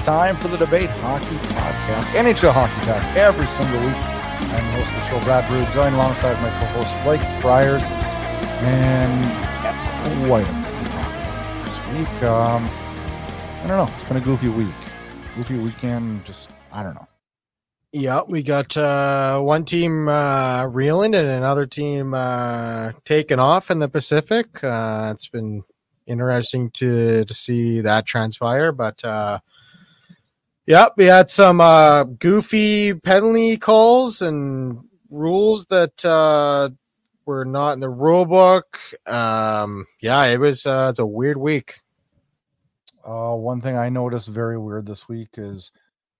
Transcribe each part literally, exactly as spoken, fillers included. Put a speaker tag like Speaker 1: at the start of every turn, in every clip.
Speaker 1: time for the Debate Hockey Podcast, N H L Hockey Talk, every single week. I'm the host of the show, Brad Brew, joined alongside my co-host, Blake Friars, and got quite a bit to talk about this week. Um, I don't know. It's been a goofy week. Goofy weekend, just, I don't know.
Speaker 2: Yeah, we got uh, one team uh, reeling and another team uh, taking off in the Pacific. Uh, it's been interesting to to see that transpire, but uh, yeah, we had some uh, goofy penalty calls and rules that uh, were not in the rule book. Um, yeah, it was uh, it's a weird week.
Speaker 1: Uh, one thing I noticed very weird this week is,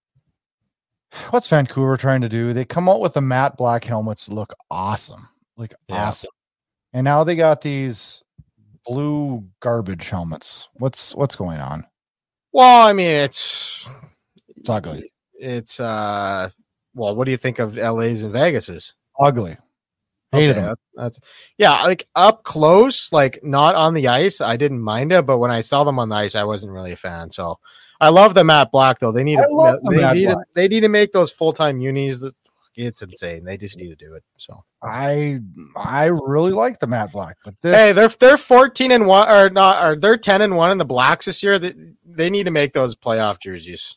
Speaker 1: what's Vancouver trying to do? They come out with the matte black helmets that look awesome, like
Speaker 2: Yeah.
Speaker 1: awesome. And now they got these blue garbage helmets. What's what's going on?
Speaker 2: Well, I mean, it's
Speaker 1: It's ugly.
Speaker 2: it's uh, well, what do you think of L A's and Vegas's?
Speaker 1: Ugly. Hated
Speaker 2: Okay,
Speaker 1: them.
Speaker 2: that- That's yeah, like up close, like not on the ice. I didn't mind it, but when I saw them on the ice, I wasn't really a fan. So I love the matte black though. They need
Speaker 1: I
Speaker 2: to
Speaker 1: love the
Speaker 2: they
Speaker 1: matte
Speaker 2: need to,
Speaker 1: black.
Speaker 2: they need to make those full time unis. It's insane. They just need to do it. So
Speaker 1: I I really like the matte black, but this
Speaker 2: hey, they're they're fourteen and one or not, or they're ten and one in the blacks this year. They, they need to make those playoff jerseys.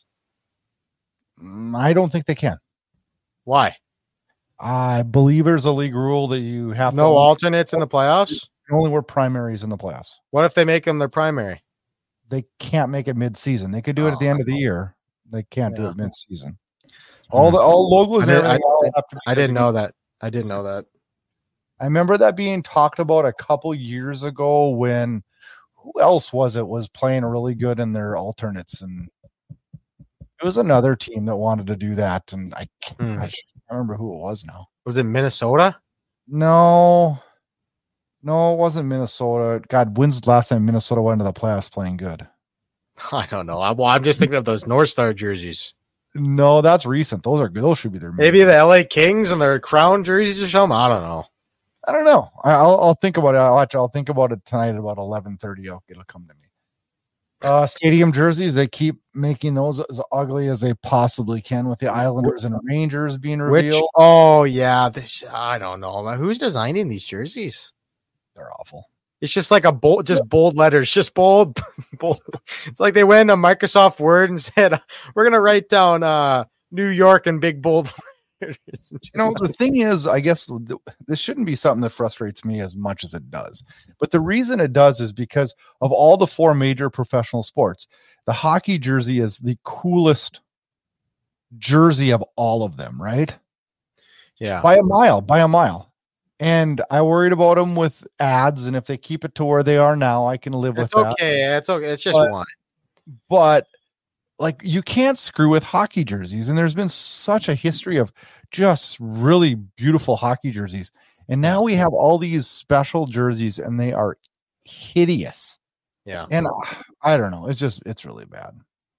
Speaker 1: mm, I don't think they can.
Speaker 2: Why?
Speaker 1: I believe there's a league rule that you have
Speaker 2: No
Speaker 1: to
Speaker 2: alternates in the playoffs.
Speaker 1: only wear primaries in the playoffs.
Speaker 2: What if they make them their primary?
Speaker 1: They can't make it mid-season. They could do it at the end of the year. They can't do
Speaker 2: Yeah.
Speaker 1: it mid-season. All the all logos
Speaker 2: I
Speaker 1: there.
Speaker 2: didn't-
Speaker 1: all have to be
Speaker 2: I didn't
Speaker 1: designated.
Speaker 2: know that. I didn't know that.
Speaker 1: I remember that being talked about a couple years ago when who else was it was playing really good in their alternates, and it was another team that wanted to do that, and I can't,
Speaker 2: Hmm.
Speaker 1: I can't remember who it was now.
Speaker 2: Was it Minnesota?
Speaker 1: No, no, it wasn't Minnesota. God, when's the last time Minnesota went into the playoffs playing good?
Speaker 2: I don't know. I, well, I'm just thinking of those North Star jerseys.
Speaker 1: No, that's recent. Those are those should be their
Speaker 2: Maybe the L A Kings and their crown jerseys or something. I don't know.
Speaker 1: I don't know. I- I'll I'll think about it. I'll watch. I'll think about it tonight at about eleven thirty. It'll come to me. Uh, stadium jerseys. They keep making those as ugly as they possibly can, with the Islanders and Rangers being
Speaker 2: Which?
Speaker 1: revealed.
Speaker 2: Oh yeah, this. I don't know. Who's designing these jerseys?
Speaker 1: They're awful.
Speaker 2: It's just like a bold, just bold letters, just bold, bold. It's like they went to Microsoft Word and said, "We're gonna write down uh, New York in big bold." letters."
Speaker 1: You know, the thing is, I guess th- this shouldn't be something that frustrates me as much as it does. But the reason it does is because of all the four major professional sports, the hockey jersey is the coolest jersey of all of them, right?
Speaker 2: yeah,
Speaker 1: By a mile, by a mile. And I worried about them with ads, and if they keep it to where they are now, I can live with
Speaker 2: it's
Speaker 1: that.
Speaker 2: okay. It's okay. It's just
Speaker 1: But-
Speaker 2: one.
Speaker 1: But like, you can't screw with hockey jerseys, and there's been such a history of just really beautiful hockey jerseys, and now we have all these special jerseys, and they are hideous.
Speaker 2: Yeah.
Speaker 1: And uh, I don't know, it's just it's really bad.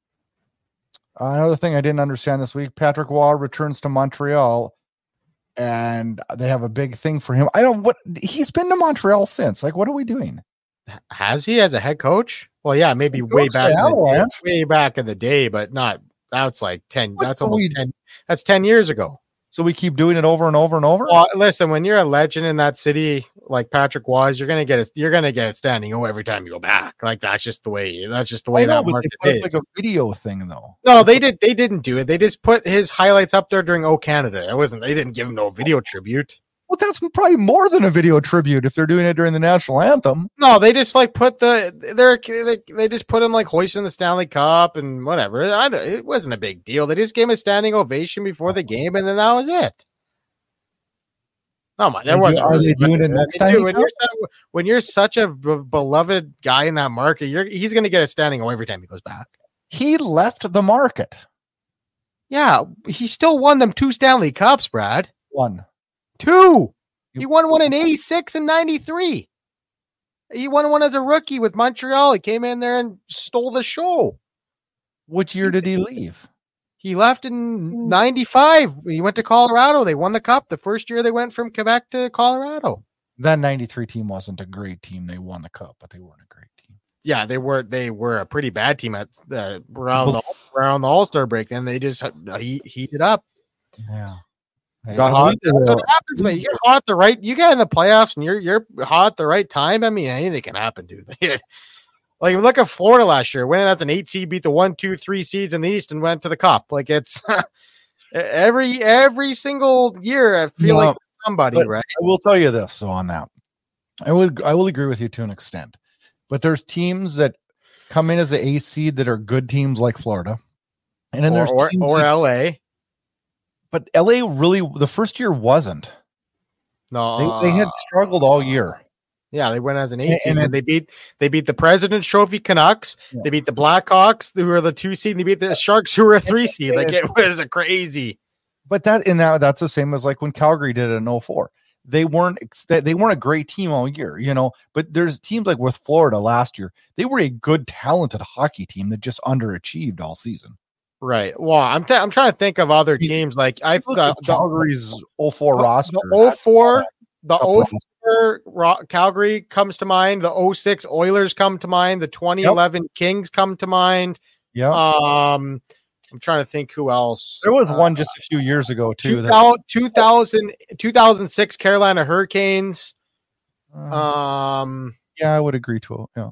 Speaker 1: Uh, another thing I didn't understand this week: Patrick Waugh returns to Montreal, and they have a big thing for him. I don't what he's been to Montreal since. Like, what are we doing?
Speaker 2: Has he as a head coach? Well, yeah, maybe
Speaker 1: He
Speaker 2: way
Speaker 1: coached
Speaker 2: back,
Speaker 1: the
Speaker 2: in the day,
Speaker 1: Avalanche.
Speaker 2: way back in the day, but not. That's like ten.
Speaker 1: What's
Speaker 2: That's
Speaker 1: the
Speaker 2: almost
Speaker 1: weed?
Speaker 2: ten. That's ten years ago.
Speaker 1: So we keep doing it over and over and over.
Speaker 2: Well, listen, when you're a legend in that city like Patrick was, you're gonna get a, you're gonna get a standing O every time you go back. Like that's just the way. That's just the way
Speaker 1: I know,
Speaker 2: that
Speaker 1: but they
Speaker 2: market
Speaker 1: put it
Speaker 2: is.
Speaker 1: like a video thing, though.
Speaker 2: No, they did. They didn't do it. They just put his highlights up there during O Canada. It wasn't. They didn't give him no video tribute.
Speaker 1: Well, that's probably more than a video tribute if they're doing it during the national anthem.
Speaker 2: No, they just like put the they're they, they just put him like hoisting the Stanley Cup and whatever. I, don't- it wasn't a big deal. They just gave him a standing ovation before the game, and then that was it. No, my, there
Speaker 1: Are
Speaker 2: wasn't.
Speaker 1: they- are
Speaker 2: really
Speaker 1: they doing
Speaker 2: much-
Speaker 1: it next
Speaker 2: I mean,
Speaker 1: time
Speaker 2: dude,
Speaker 1: he
Speaker 2: when you're, su- when you're such a b- beloved guy in that market, you're he's going to get a standing O every time he goes back.
Speaker 1: He left the market.
Speaker 2: Yeah, he still won them two Stanley Cups, Brad.
Speaker 1: One.
Speaker 2: Two. He won one in eighty-six and ninety-three. He won one as a rookie with Montreal. He came in there and stole the show.
Speaker 1: Which year did he leave?
Speaker 2: He left in ninety-five. He went to Colorado. They won the cup the first year they went from Quebec to Colorado.
Speaker 1: That ninety-three team wasn't a great team. They won the cup, but they weren't a great team.
Speaker 2: yeah, they were they were a pretty bad team at the around the around the All-Star break. Then they just he heated up.
Speaker 1: Yeah. Hey,
Speaker 2: Got
Speaker 1: I
Speaker 2: hot.
Speaker 1: believe
Speaker 2: That's
Speaker 1: they
Speaker 2: what happens, man. You get hot at the right. You get in the playoffs, and you're you're hot at the right time. I mean, anything can happen, dude. Like look at Florida last year, winning as an eight seed, beat the one, two, three seeds in the East, and went to the Cup. Like it's every every single year. I feel
Speaker 1: No,
Speaker 2: like somebody,
Speaker 1: but
Speaker 2: right?
Speaker 1: I will tell you this. So on that, I would I will agree with you to an extent, but there's teams that come in as the A seed that are good teams like Florida, and then
Speaker 2: Or
Speaker 1: there's
Speaker 2: or,
Speaker 1: teams
Speaker 2: or
Speaker 1: that-
Speaker 2: L A.
Speaker 1: But L A really the first year wasn't.
Speaker 2: No,
Speaker 1: They, they had struggled all year.
Speaker 2: Yeah, they went as an eight
Speaker 1: And-
Speaker 2: seed,
Speaker 1: and
Speaker 2: and, they beat they beat the President's Trophy Canucks.
Speaker 1: Yeah.
Speaker 2: They beat the Blackhawks, who were the two seed. And they beat the Sharks, who were a three seed. Like it was a crazy.
Speaker 1: But that and now that's the same as like when Calgary did it in oh four. They weren't ex- they weren't a great team all year, you know. But there's teams like with Florida last year. They were a good, talented hockey team that just underachieved all season.
Speaker 2: Right. Well, I'm th- I'm trying to think of other teams. Like I
Speaker 1: Look
Speaker 2: the,
Speaker 1: at Calgary's oh four
Speaker 2: the,
Speaker 1: roster.
Speaker 2: the oh four the
Speaker 1: Cup
Speaker 2: oh four Ro- Calgary comes to mind. The oh six Oilers come to mind. The twenty eleven yep. Kings come to mind.
Speaker 1: Yeah.
Speaker 2: Um, I'm trying to think who else.
Speaker 1: There was
Speaker 2: uh,
Speaker 1: one just a few years ago too.
Speaker 2: two thousand, two thousand six Carolina Hurricanes.
Speaker 1: Uh,
Speaker 2: Um.
Speaker 1: Yeah, I would agree to it. Yeah.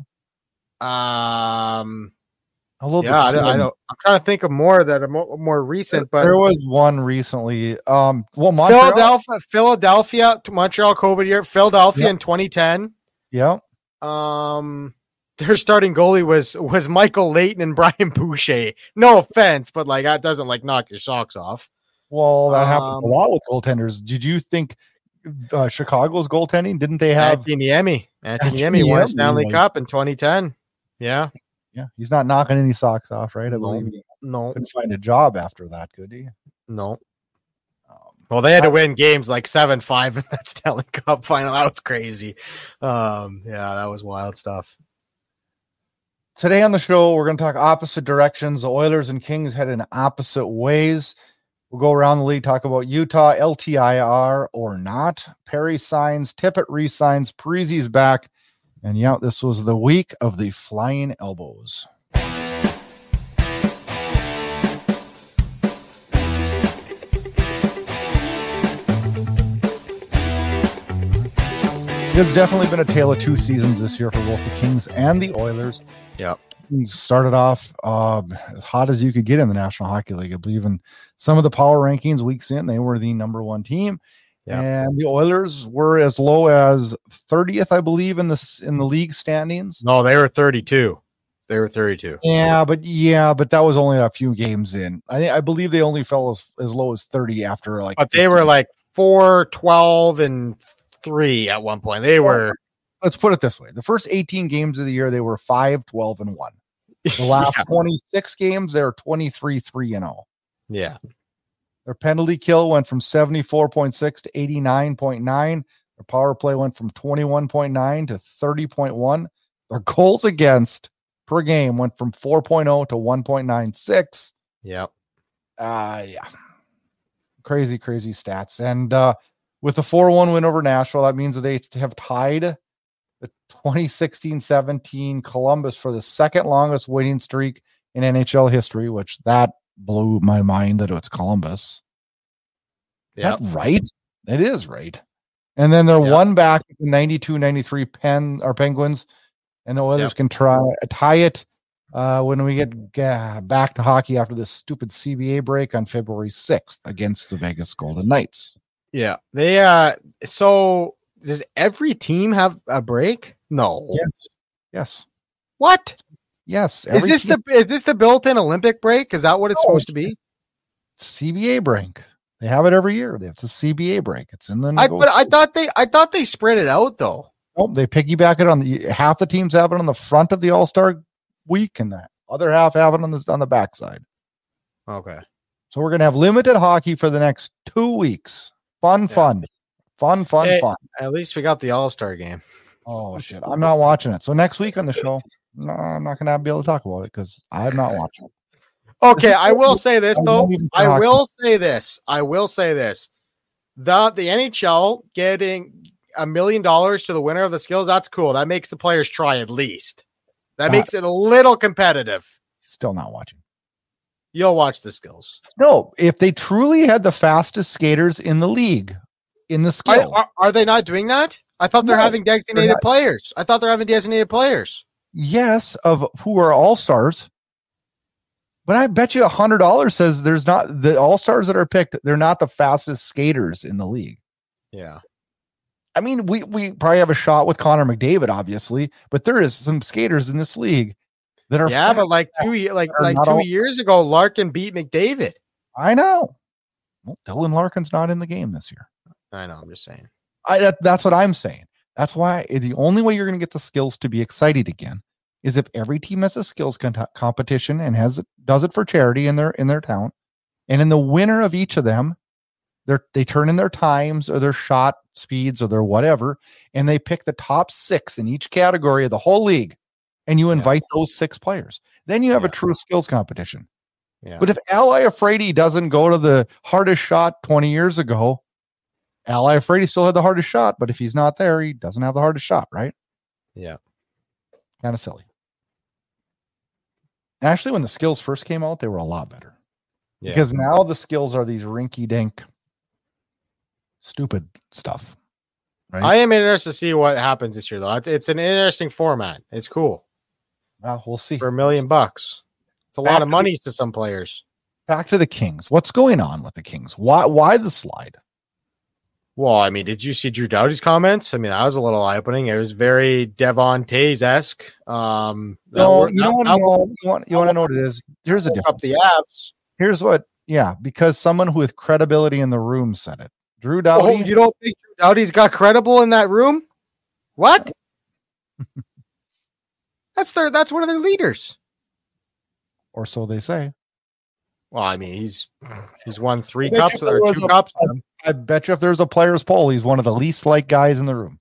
Speaker 2: Um.
Speaker 1: Although
Speaker 2: yeah, I, I don't. I'm trying to think of more that are more, more recent, but
Speaker 1: there was one recently. Um, well, Montreal,
Speaker 2: Philadelphia, Philadelphia, Montreal COVID year, Philadelphia
Speaker 1: yep.
Speaker 2: in twenty ten.
Speaker 1: Yeah.
Speaker 2: Um, their starting goalie was was Michael Layton and Brian Boucher. No offense, but like that doesn't like knock your socks off.
Speaker 1: Well, that um, happens a lot with goaltenders. Did you think uh, Chicago's goaltending? Didn't they have
Speaker 2: Anthony Niemi? Anthony Niemi won a Stanley Cup in twenty ten. Yeah.
Speaker 1: Yeah, he's not knocking any socks off, right? I
Speaker 2: no,
Speaker 1: believe he
Speaker 2: no.
Speaker 1: couldn't find a job after that, could he?
Speaker 2: No. Um, well, they had to win games like seven five in that Stanley Cup final. That was crazy. Um, yeah, that was wild stuff.
Speaker 1: Today on the show, we're going to talk opposite directions. The Oilers and Kings head in opposite ways. We'll go around the league, talk about Utah, L T I R or not. Perry signs, Tippett resigns, Parise's back. And yeah, this was the week of the flying elbows. It's definitely been a tale of two seasons this year for both the Kings and the Oilers.
Speaker 2: Yep.
Speaker 1: Started off uh, as hot as you could get in the National Hockey League. I believe in some of the power rankings weeks in, they were the number one team. Yep. And the Oilers were as low as thirtieth, I believe, in the in the league standings.
Speaker 2: No, they were thirty-two. They were thirty-two.
Speaker 1: Yeah, but yeah, but that was only a few games in. I I believe they only fell as, as low as thirty after like.
Speaker 2: But they were like four, twelve, and three at one point. They were.
Speaker 1: Let's put it this way: the first eighteen games of the year, they were five, twelve, and one. The last yeah. twenty-six games, they're twenty-three, three, and zero.
Speaker 2: Yeah.
Speaker 1: Their penalty kill went from seventy-four point six to eighty-nine point nine. Their power play went from twenty-one point nine to thirty point one. Their goals against per game went from four point oh to one point nine six.
Speaker 2: Yep.
Speaker 1: Uh, yeah. Crazy, crazy stats. And uh, with the four one win over Nashville, that means that they have tied the twenty sixteen seventeen Columbus for the second longest winning streak in N H L history, which that blew my mind that it's Columbus.
Speaker 2: Yeah,
Speaker 1: right. It is right. And then they're
Speaker 2: yep.
Speaker 1: one back the ninety-two ninety-three Pen or Penguins, and the Oilers yep. can try tie it uh, when we get uh, back to hockey after this stupid C B A break on February sixth against the Vegas Golden Knights.
Speaker 2: Yeah, they. Uh, so does every team have a break? No.
Speaker 1: Yes. Yes.
Speaker 2: What?
Speaker 1: Yes.
Speaker 2: Is this team. the is this the built-in Olympic break? Is that what it's no, supposed
Speaker 1: it's
Speaker 2: to be?
Speaker 1: C B A break. They have it every year. It's a C B A break. It's in the.
Speaker 2: I, but I thought they I thought they spread it out though.
Speaker 1: Oh, they piggyback it on the half the teams have it on the front of the All-Star week, and that other half have it on the on the backside.
Speaker 2: Okay.
Speaker 1: So we're gonna have limited hockey for the next two weeks. Fun, yeah. fun, fun, fun, hey, fun.
Speaker 2: At least we got the All-Star game.
Speaker 1: Oh shit! I'm not watching it. So next week on the show, no, I'm not gonna be able to talk about it because I'm not watching it.
Speaker 2: Okay, I will say this though. I will say this. I will say this. The the N H L getting a million dollars to the winner of the skills, that's cool. That makes the players try at least. That
Speaker 1: Uh,
Speaker 2: makes it a little competitive.
Speaker 1: Still not watching.
Speaker 2: You'll watch the skills.
Speaker 1: No, if they truly had the fastest skaters in the league, in the
Speaker 2: Are,
Speaker 1: skill,
Speaker 2: are, are they not doing that? I thought they're
Speaker 1: No,
Speaker 2: having designated
Speaker 1: not.
Speaker 2: players. I thought they're having designated players.
Speaker 1: yes, of who are all stars. But I bet you a hundred dollars says there's not the all stars that are picked. They're not the fastest skaters in the league.
Speaker 2: Yeah.
Speaker 1: I mean, we we probably have a shot with Connor McDavid, obviously, but there is some skaters in this league that are
Speaker 2: Yeah,
Speaker 1: fast.
Speaker 2: but like two ye- like
Speaker 1: are
Speaker 2: like
Speaker 1: not
Speaker 2: two
Speaker 1: all-
Speaker 2: years ago, Larkin beat McDavid.
Speaker 1: I know. Well, Dylan Larkin's not in the game this year.
Speaker 2: I know. I'm just saying.
Speaker 1: I that, that's what I'm saying. That's why the only way you're going to get the skills to be excited again is if every team has a skills con- competition and has does it for charity in their in their town, and in the winner of each of them, they they turn in their times or their shot speeds or their whatever, and they pick the top six in each category of the whole league, and you invite yeah. those six players. Then you have yeah. a true skills competition.
Speaker 2: Yeah.
Speaker 1: But if Ally Afraidy doesn't go to the hardest shot twenty years ago, Ally Afraidy still had the hardest shot, but if he's not there, he doesn't have the hardest shot, right?
Speaker 2: Yeah.
Speaker 1: Kind of silly. Actually, when the skills first came out, they were a lot better. Yeah. Because now the skills are these rinky-dink, stupid stuff. Right?
Speaker 2: I am interested to see what happens this year, though. It's, it's an interesting format. It's cool.
Speaker 1: Well, we'll see.
Speaker 2: For a million bucks. It's a back lot of money to, to some players.
Speaker 1: Back to the Kings. What's going on with the Kings? Why why the slide?
Speaker 2: Well, I mean, did you see Drew Doughty's comments? I mean, that was a little eye-opening. It was very Devon Tays-esque. Um,
Speaker 1: no, you don't know. You want, you want to know what it is? Here's a difference.
Speaker 2: Up the abs.
Speaker 1: Here's what, yeah, because someone with credibility in the room said it. Drew Doughty.
Speaker 2: Oh, you don't think Drew Doughty's got credible in that room? What? that's their. That's one of their leaders.
Speaker 1: Or so they say.
Speaker 2: Well, I mean, he's he's won three cups or two
Speaker 1: a,
Speaker 2: cups.
Speaker 1: I, I bet you if there's a player's poll, he's one of the least liked guys in the room.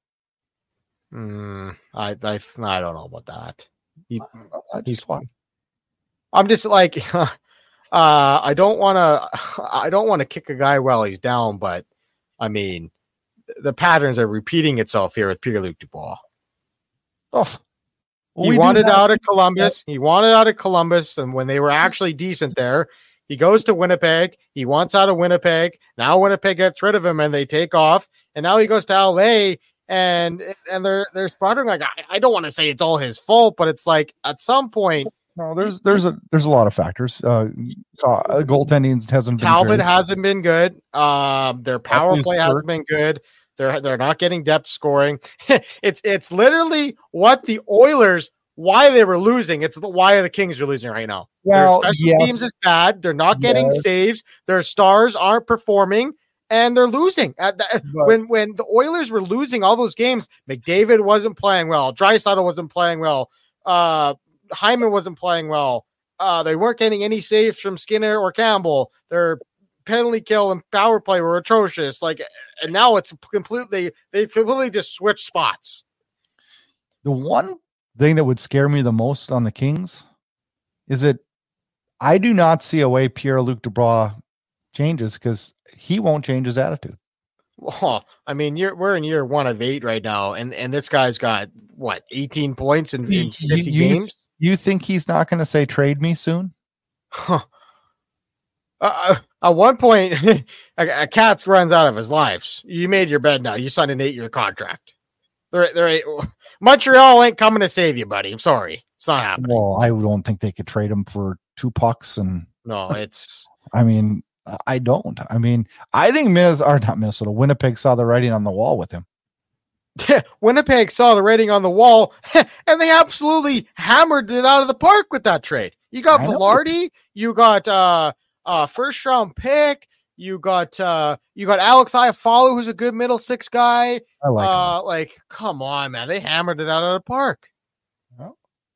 Speaker 2: Mm, I, I I don't know about that. He,
Speaker 1: I just want.
Speaker 2: I'm just like, uh, I don't want to. I don't want to kick a guy while he's down, but I mean, the patterns are repeating itself here with Pierre-Luc Dubois.
Speaker 1: Oh.
Speaker 2: Well, he wanted out of Columbus. He wanted out of Columbus, and when they were actually decent there, he goes to Winnipeg. He wants out of Winnipeg. Now Winnipeg gets rid of him, and they take off. And now he goes to L A, and and they're they're sputtering. Like I, I don't want to say it's all his fault, but it's like at some point,
Speaker 1: no, there's there's a there's a lot of factors. Uh, uh goaltending hasn't been
Speaker 2: Talbot
Speaker 1: great.
Speaker 2: hasn't been good. Um, their power play hasn't been good. They're they're not getting depth scoring. it's it's literally what the Oilers why they were losing. It's the why the Kings are losing right now.
Speaker 1: Well,
Speaker 2: their special
Speaker 1: yes.
Speaker 2: teams is bad. They're not getting
Speaker 1: yes.
Speaker 2: saves. Their stars aren't performing, and they're losing. At the,
Speaker 1: but,
Speaker 2: when when the Oilers were losing all those games, McDavid wasn't playing well. Draisaitl wasn't playing well. Uh, Hyman wasn't playing well. Uh, they weren't getting any saves from Skinner or Campbell. Their penalty kill and power play were atrocious. Like, and now it's completely they completely just switched spots.
Speaker 1: The one thing that would scare me the most on the Kings is that I do not see a way Pierre-Luc Dubois changes because he won't change his attitude.
Speaker 2: Well, I mean, you're, we're in year one of eight right now, and, and this guy's got, what, eighteen points in, in fifty
Speaker 1: you, you,
Speaker 2: games?
Speaker 1: You think he's not going to say trade me soon?
Speaker 2: Huh. Uh, at one point, a, a Katz runs out of his lives. You made your bed now. You signed an eight-year contract. They're, they're, Montreal ain't coming to save you, buddy. I'm sorry. It's not happening.
Speaker 1: Well, I don't think they could trade him for two pucks. And
Speaker 2: no, it's.
Speaker 1: I mean, I don't. I mean, I think Minnesota, or not Minnesota, Winnipeg saw the writing on the wall with him.
Speaker 2: Winnipeg saw the writing on the wall, and they absolutely hammered it out of the park with that trade. You got Velarde, you got uh, uh, first round pick. You got uh, you got Alex Iafallo, who's a good middle six guy.
Speaker 1: I like
Speaker 2: uh,
Speaker 1: him.
Speaker 2: Like, come on, man. They hammered it out of the park.
Speaker 1: Well,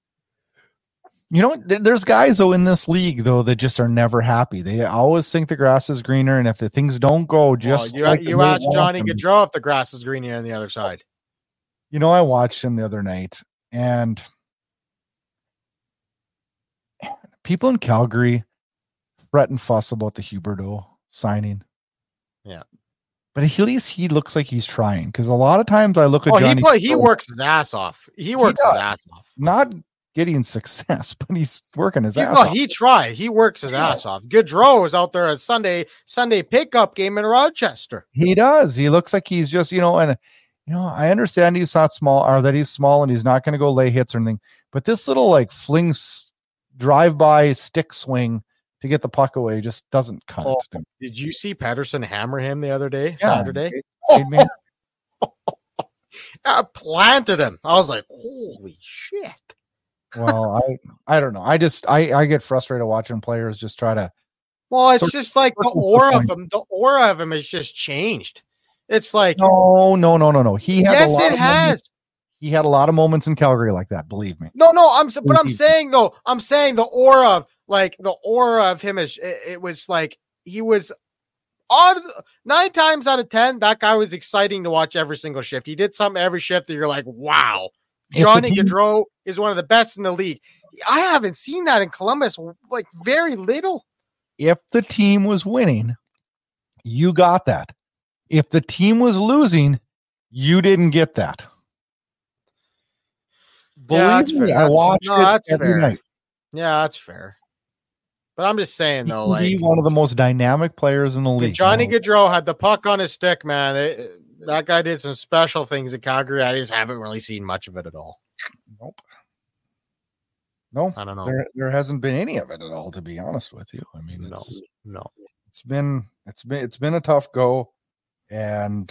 Speaker 1: you know, there's guys, though, in this league, though, that just are never happy. They always think the grass is greener, and if the things don't go just
Speaker 2: well, you,
Speaker 1: like
Speaker 2: you asked Johnny Gaudreau if the grass is greener on the other side.
Speaker 1: You know, I watched him the other night, and people in Calgary fret and fuss about the Huberdeau signing.
Speaker 2: Yeah.
Speaker 1: But at least he looks like he's trying, because a lot of times I look at
Speaker 2: oh,
Speaker 1: Johnny.
Speaker 2: He, play, he works his ass off. He works he his ass off.
Speaker 1: Not getting success, but he's working his
Speaker 2: he,
Speaker 1: ass
Speaker 2: no,
Speaker 1: off.
Speaker 2: he tried. He works his yes. ass off. Gaudreau is out there at Sunday Sunday pickup game in Rochester.
Speaker 1: He does. He looks like he's just, you know, and you know, I understand he's not small, or that he's small and he's not going to go lay hits or anything. But this little like flings drive by stick swing to get the puck away just doesn't cut
Speaker 2: oh,
Speaker 1: it.
Speaker 2: Did you see Patterson hammer him the other day,
Speaker 1: yeah,
Speaker 2: Saturday?
Speaker 1: It, it made,
Speaker 2: I planted him. I was like, holy shit.
Speaker 1: Well, I I don't know. I just I, I get frustrated watching players just try to.
Speaker 2: Well, it's just like the aura of him. The aura of him has just changed. It's like
Speaker 1: no, no, no, no, no. He had
Speaker 2: yes,
Speaker 1: a lot
Speaker 2: it
Speaker 1: of
Speaker 2: has.
Speaker 1: Moments, he had a lot of moments in Calgary like that. Believe me.
Speaker 2: No, no. I'm but I'm saying though. I'm saying the aura of like the aura of him is. It, it was like he was. On nine times out of ten, that guy was exciting to watch every single shift. He did something every shift that you're like, wow. Johnny team, Gaudreau is one of the best in the league. I haven't seen that in Columbus, like very little.
Speaker 1: If the team was winning, you got that. If the team was losing, you didn't get that. Believe
Speaker 2: yeah, that's
Speaker 1: me,
Speaker 2: fair.
Speaker 1: I watched
Speaker 2: no,
Speaker 1: it
Speaker 2: that's
Speaker 1: every
Speaker 2: fair.
Speaker 1: night.
Speaker 2: Yeah, that's fair. But I'm just saying, though,
Speaker 1: he
Speaker 2: like
Speaker 1: one of the most dynamic players in the league.
Speaker 2: Johnny Gaudreau had the puck on his stick, man. It, that guy did some special things at Calgary. I just haven't really seen much of it at all.
Speaker 1: Nope. No,
Speaker 2: I don't know.
Speaker 1: There, there hasn't been any of it at all, to be honest with you. I mean, it's,
Speaker 2: no, no.
Speaker 1: It's been, it's been, it's been a tough go, and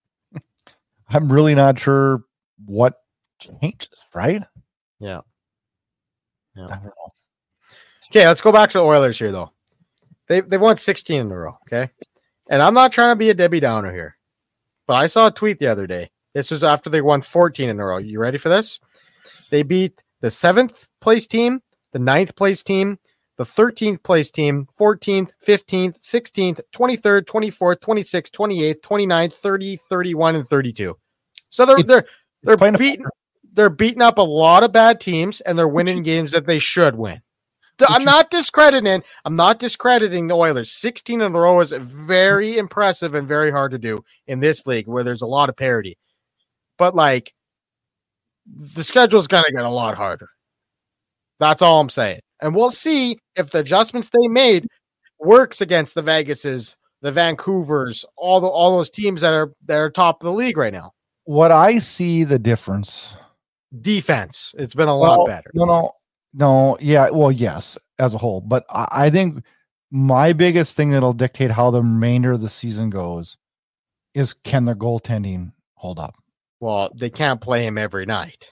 Speaker 1: I'm really not sure what changes. Right?
Speaker 2: Yeah. Yeah.
Speaker 1: I don't know.
Speaker 2: Okay, let's go back to the Oilers here, though. They they won sixteen in a row, okay? And I'm not trying to be a Debbie Downer here, but I saw a tweet the other day. This was after they won fourteen in a row. You ready for this? They beat the seventh place team, the ninth place team, the thirteenth place team, fourteenth, fifteenth, sixteenth, twenty-third, twenty-fourth, twenty-sixth, twenty-eighth, twenty-ninth, thirty, thirty-one, and thirty-two. So they're they're they're beating they're beating up a lot of bad teams, and they're winning games that they should win. I'm not discrediting. I'm not discrediting the Oilers. sixteen in a row is very impressive and very hard to do in this league where there's a lot of parity. But like, the schedule's going to get a lot harder. That's all I'm saying. And we'll see if the adjustments they made works against the Vegases, the Vancouvers, all the all those teams that are that are top of the league right now.
Speaker 1: What I see the difference.
Speaker 2: Defense. It's been a lot
Speaker 1: well,
Speaker 2: better.
Speaker 1: No, no. No, yeah, well, yes, as a whole. But I, I think my biggest thing that'll dictate how the remainder of the season goes is can their goaltending hold up?
Speaker 2: Well, they can't play him every night.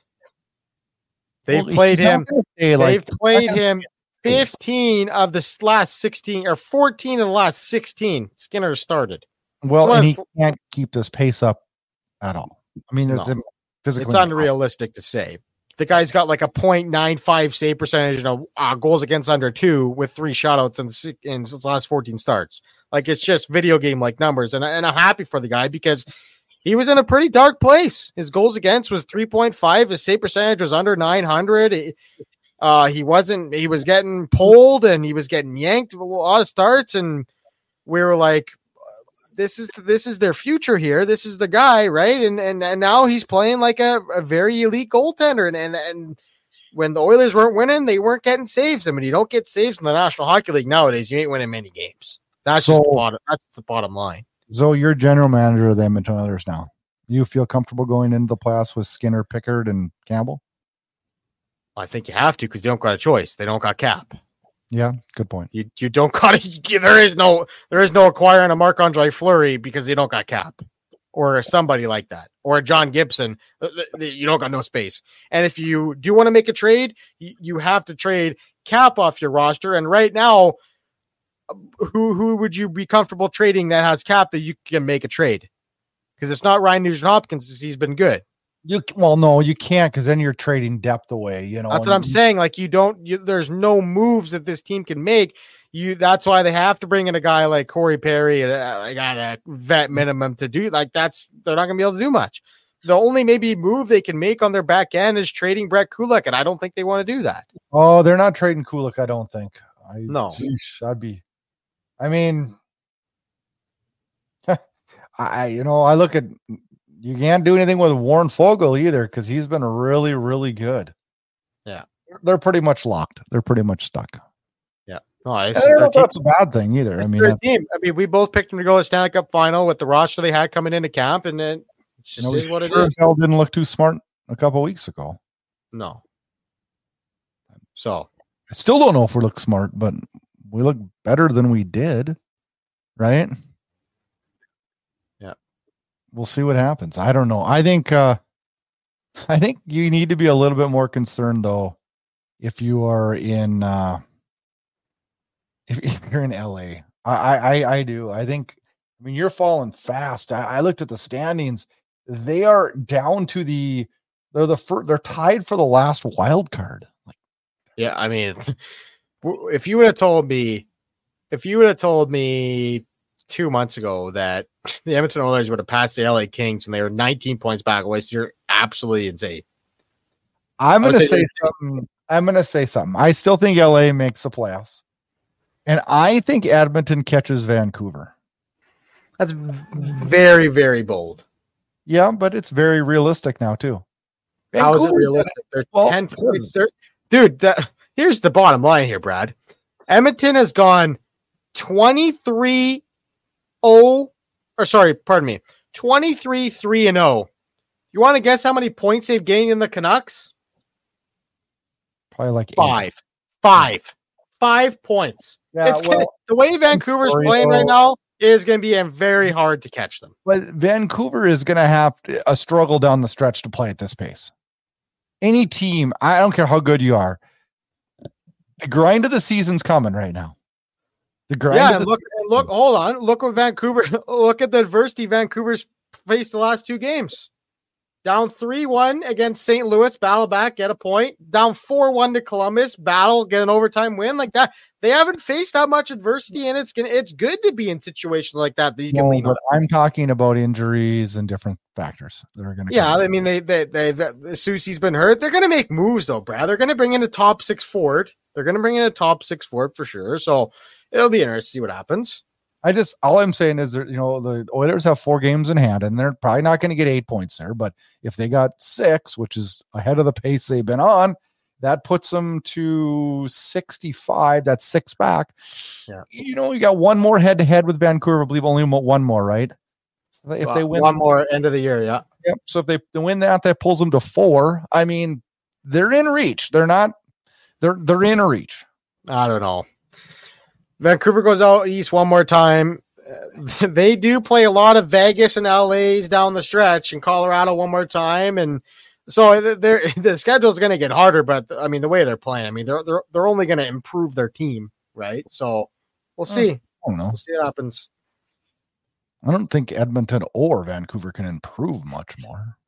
Speaker 2: They've
Speaker 1: well,
Speaker 2: played him. They've
Speaker 1: like,
Speaker 2: played him fifteen of the last sixteen or fourteen of the last sixteen. Skinner started.
Speaker 1: Well, so and he can't keep this pace up at all. I mean, there's
Speaker 2: no, it's unrealistic to say. The guy's got like a point nine five save percentage and a, uh, goals against under two with three shutouts in, in his last fourteen starts. Like, it's just video game like numbers. And, and I'm happy for the guy because he was in a pretty dark place. His goals against was three point five. His save percentage was under nine hundred. It, uh, he wasn't, he was getting pulled and he was getting yanked a lot of starts. And we were like, This is this is their future here. This is the guy, right? And and, and now he's playing like a, a very elite goaltender. And, and and when the Oilers weren't winning, they weren't getting saves. I mean, you don't get saves in the National Hockey League nowadays. You ain't winning many games. That's so, just the bottom. That's the bottom line.
Speaker 1: So you're general manager of the Edmonton Oilers now. You feel comfortable going into the playoffs with Skinner, Pickard, and Campbell?
Speaker 2: I think you have to because they don't got a choice. They don't got cap.
Speaker 1: Yeah, good point.
Speaker 2: You you don't got to, there is no there is no acquiring a Marc-Andre Fleury because you don't got cap, or somebody like that, or a John Gibson. You don't got no space. And if you do want to make a trade, you, you have to trade cap off your roster. And right now, who who would you be comfortable trading that has cap that you can make a trade? Because it's not Ryan Nugent-Hopkins. He's been good.
Speaker 1: You well, no, you can't because then you're trading depth away. You know,
Speaker 2: that's what I'm saying. Like you don't. You, there's no moves that this team can make. You. That's why they have to bring in a guy like Corey Perry at a, like at a vet minimum to do. Like that's they're not going to be able to do much. The only maybe move they can make on their back end is trading Brett Kulak, and I don't think they want to do that.
Speaker 1: Oh, they're not trading Kulak. I don't think. I,
Speaker 2: no,
Speaker 1: geez, I'd be. I mean, I you know I look at. You can't do anything with Warren Fogle either because he's been really, really good.
Speaker 2: Yeah.
Speaker 1: they're pretty much locked. They're pretty much stuck.
Speaker 2: Yeah. No, this
Speaker 1: I
Speaker 2: is
Speaker 1: don't know
Speaker 2: their
Speaker 1: if
Speaker 2: team.
Speaker 1: that's a bad thing either. I
Speaker 2: It's
Speaker 1: mean,
Speaker 2: their
Speaker 1: that-
Speaker 2: team. I mean, we both picked them to go to the Stanley Cup final with the roster they had coming into camp, and then it's just
Speaker 1: you know,
Speaker 2: is what it
Speaker 1: sure
Speaker 2: is.
Speaker 1: as hell didn't look too smart a couple weeks ago.
Speaker 2: No. So
Speaker 1: I still don't know if we look smart, but we look better than we did, right?
Speaker 2: Yeah.
Speaker 1: We'll see what happens. I don't know. I think uh I think you need to be a little bit more concerned though if you are in uh if, if you're in L A. I, I I do. I think I mean you're falling fast. I, I looked at the standings. They are down to the they're the fir- they're tied for the last wild card. Like
Speaker 2: yeah, I mean, if you would have told me, if you would have told me two months ago that the Edmonton Oilers would have passed the L A Kings and they were nineteen points back away, so you're absolutely insane.
Speaker 1: I'm
Speaker 2: I would
Speaker 1: going to
Speaker 2: say-
Speaker 1: say something. I'm going to say something. I still think L A makes the playoffs. And I think Edmonton catches Vancouver.
Speaker 2: That's very, very bold.
Speaker 1: Yeah, but it's very realistic now too.
Speaker 2: How is it
Speaker 1: Vancouver's
Speaker 2: realistic? They're
Speaker 1: well,
Speaker 2: ten points. They're, dude, that, here's the bottom line here, Brad. Edmonton has gone twenty-three oh, or sorry, pardon me, twenty-three three and oh. You want to guess how many points they've gained in the Canucks?
Speaker 1: Probably like eight.
Speaker 2: Five. Five. Five points.
Speaker 1: Yeah,
Speaker 2: it's
Speaker 1: well,
Speaker 2: gonna, the way Vancouver's
Speaker 1: sorry,
Speaker 2: playing right
Speaker 1: well-
Speaker 2: now is going to be very hard to catch them.
Speaker 1: but Vancouver is going to have a struggle down the stretch to play at this pace. Any team, I don't care how good you are, the grind of the season's coming right now. The grind.
Speaker 2: Yeah,
Speaker 1: of
Speaker 2: and
Speaker 1: the
Speaker 2: look, and look, hold on. Look what Vancouver, look at the adversity Vancouver's faced the last two games. Down three one against Saint Louis, battle back, get a point. Down four one to Columbus, battle, get an overtime win like that. They haven't faced that much adversity, and it's gonna, it's good to be in situations like that that you can
Speaker 1: No,
Speaker 2: lean on.
Speaker 1: but I'm talking about injuries and different factors that are going to.
Speaker 2: Yeah, I mean, they, they, they, Susie's been hurt. They're going to make moves, though, Brad. They're going to bring in a top six forward. They're going to bring in a top six forward for sure. So it'll be interesting to see what happens.
Speaker 1: I just, all I'm saying is that, you know, the Oilers have four games in hand and they're probably not going to get eight points there. But if they got six, which is ahead of the pace they've been on, that puts them to sixty-five. That's six back.
Speaker 2: Yeah.
Speaker 1: You know, you got one more head to head with Vancouver. I believe only one more, right? So if they win
Speaker 2: one more end of the year, yeah.
Speaker 1: Yep. So if they, they win that, that pulls them to four. I mean, they're in reach. They're not, they're, they're in reach.
Speaker 2: I don't know. Vancouver goes out east one more time. Uh, they do play a lot of Vegas and L A's down the stretch, and Colorado one more time, and so they're, the schedule is going to get harder. But I mean, the way they're playing, I mean, they're they're they're only going to improve their team, right? So we'll see.
Speaker 1: I don't know.
Speaker 2: We'll see what happens.
Speaker 1: I don't think Edmonton or Vancouver can improve much more.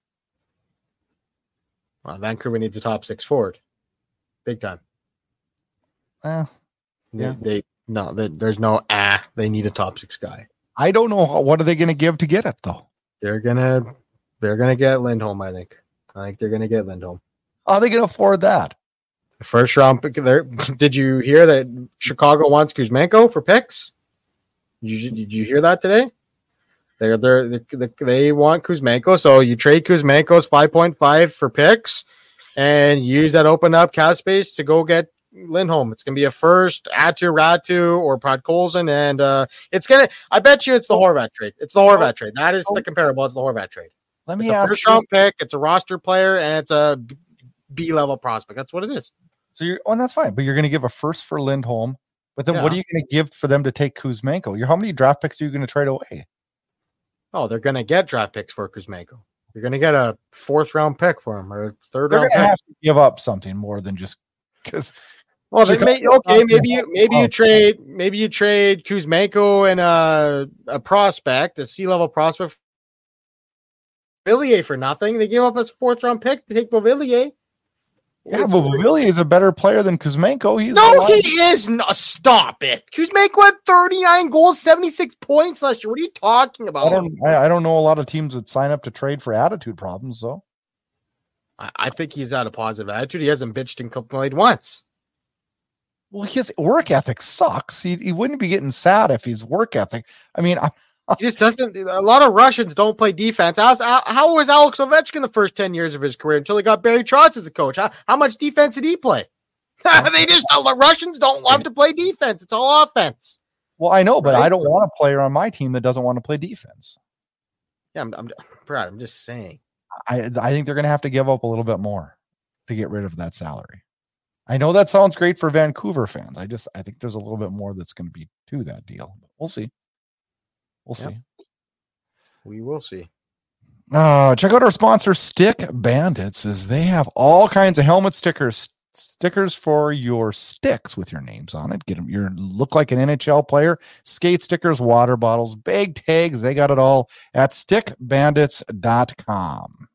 Speaker 2: Well, Vancouver needs a top six forward, big time.
Speaker 1: Eh,
Speaker 2: They,
Speaker 1: Yeah.
Speaker 2: they no, they, there's no ah. They need a top six guy.
Speaker 1: I don't know how, what are they going to give to get it though.
Speaker 2: They're gonna they're gonna get Lindholm. I think. I think they're gonna get Lindholm.
Speaker 1: How are they going to afford that?
Speaker 2: First round pick there. Did you hear that Chicago wants Kuzmenko for picks? Did you, did you hear that today? They're, they're, they they want Kuzmenko. So you trade Kuzmenko's five point five for picks and use that open up cap space to go get Lindholm. It's going to be a first, Atu, Ratu, or Podkolzin. And uh, it's going to, I bet you it's the Horvat trade. It's the Horvat trade. That is the comparable. It's the Horvat trade.
Speaker 1: Let
Speaker 2: It's
Speaker 1: me
Speaker 2: a
Speaker 1: ask
Speaker 2: first
Speaker 1: you.
Speaker 2: round pick. It's a roster player and it's a B level prospect. That's what it is.
Speaker 1: So you're, oh, and that's fine, but you're going to give a first for Lindholm. But then what
Speaker 2: Yeah.
Speaker 1: are you going to give for them to take Kuzmenko? You're, how many draft picks are you going to trade away?
Speaker 2: Oh, they're going to get draft picks for Kuzmenko. You're going to get a fourth round pick for him or a third
Speaker 1: They're
Speaker 2: round
Speaker 1: going to
Speaker 2: pick.
Speaker 1: have to give up something more than just because.
Speaker 2: Well, they may,
Speaker 1: Chicago-
Speaker 2: okay, maybe you maybe you
Speaker 1: Oh.
Speaker 2: trade maybe you trade Kuzmenko and a a prospect, a C level prospect, Villiers for nothing. They gave up a fourth round pick to take Beauvillier.
Speaker 1: Yeah,
Speaker 2: It's-
Speaker 1: but Villiers is a better player than Kuzmenko. He's a
Speaker 2: no,
Speaker 1: lot-
Speaker 2: he is not. Stop it. Kuzmenko had thirty-nine goals, seventy-six points last year. What are you talking about?
Speaker 1: I don't. I, I don't know a lot of teams that sign up to trade for attitude problems. So
Speaker 2: I, I think he's had a positive attitude. He hasn't bitched and complained once.
Speaker 1: well, his work ethic sucks. He he wouldn't be getting sad if his work ethic. I mean, I'm,
Speaker 2: He just doesn't. A lot of Russians don't play defense. How's, how, how was Alex Ovechkin the first ten years of his career until he got Barry Trotz as a coach? How, how much defense did he play? They just the Russians don't love to play defense. It's all offense.
Speaker 1: Well, I know, but
Speaker 2: Right?
Speaker 1: I don't want a player on my team that doesn't want to play defense.
Speaker 2: Yeah, I'm, I'm Brad. I'm just saying.
Speaker 1: I I think they're going to have to give up a little bit more to get rid of that salary. I know that sounds great for Vancouver fans. I just I think there's a little bit more that's going to be to that deal. We'll see. We'll
Speaker 2: Yep.
Speaker 1: see.
Speaker 2: We will see.
Speaker 1: Uh, check out our sponsor, Stick Bandits, as they have all kinds of helmet stickers, stickers for your sticks with your names on it. Get them. You look like an N H L player. Skate stickers, water bottles, bag tags. They got it all at stick bandits dot com.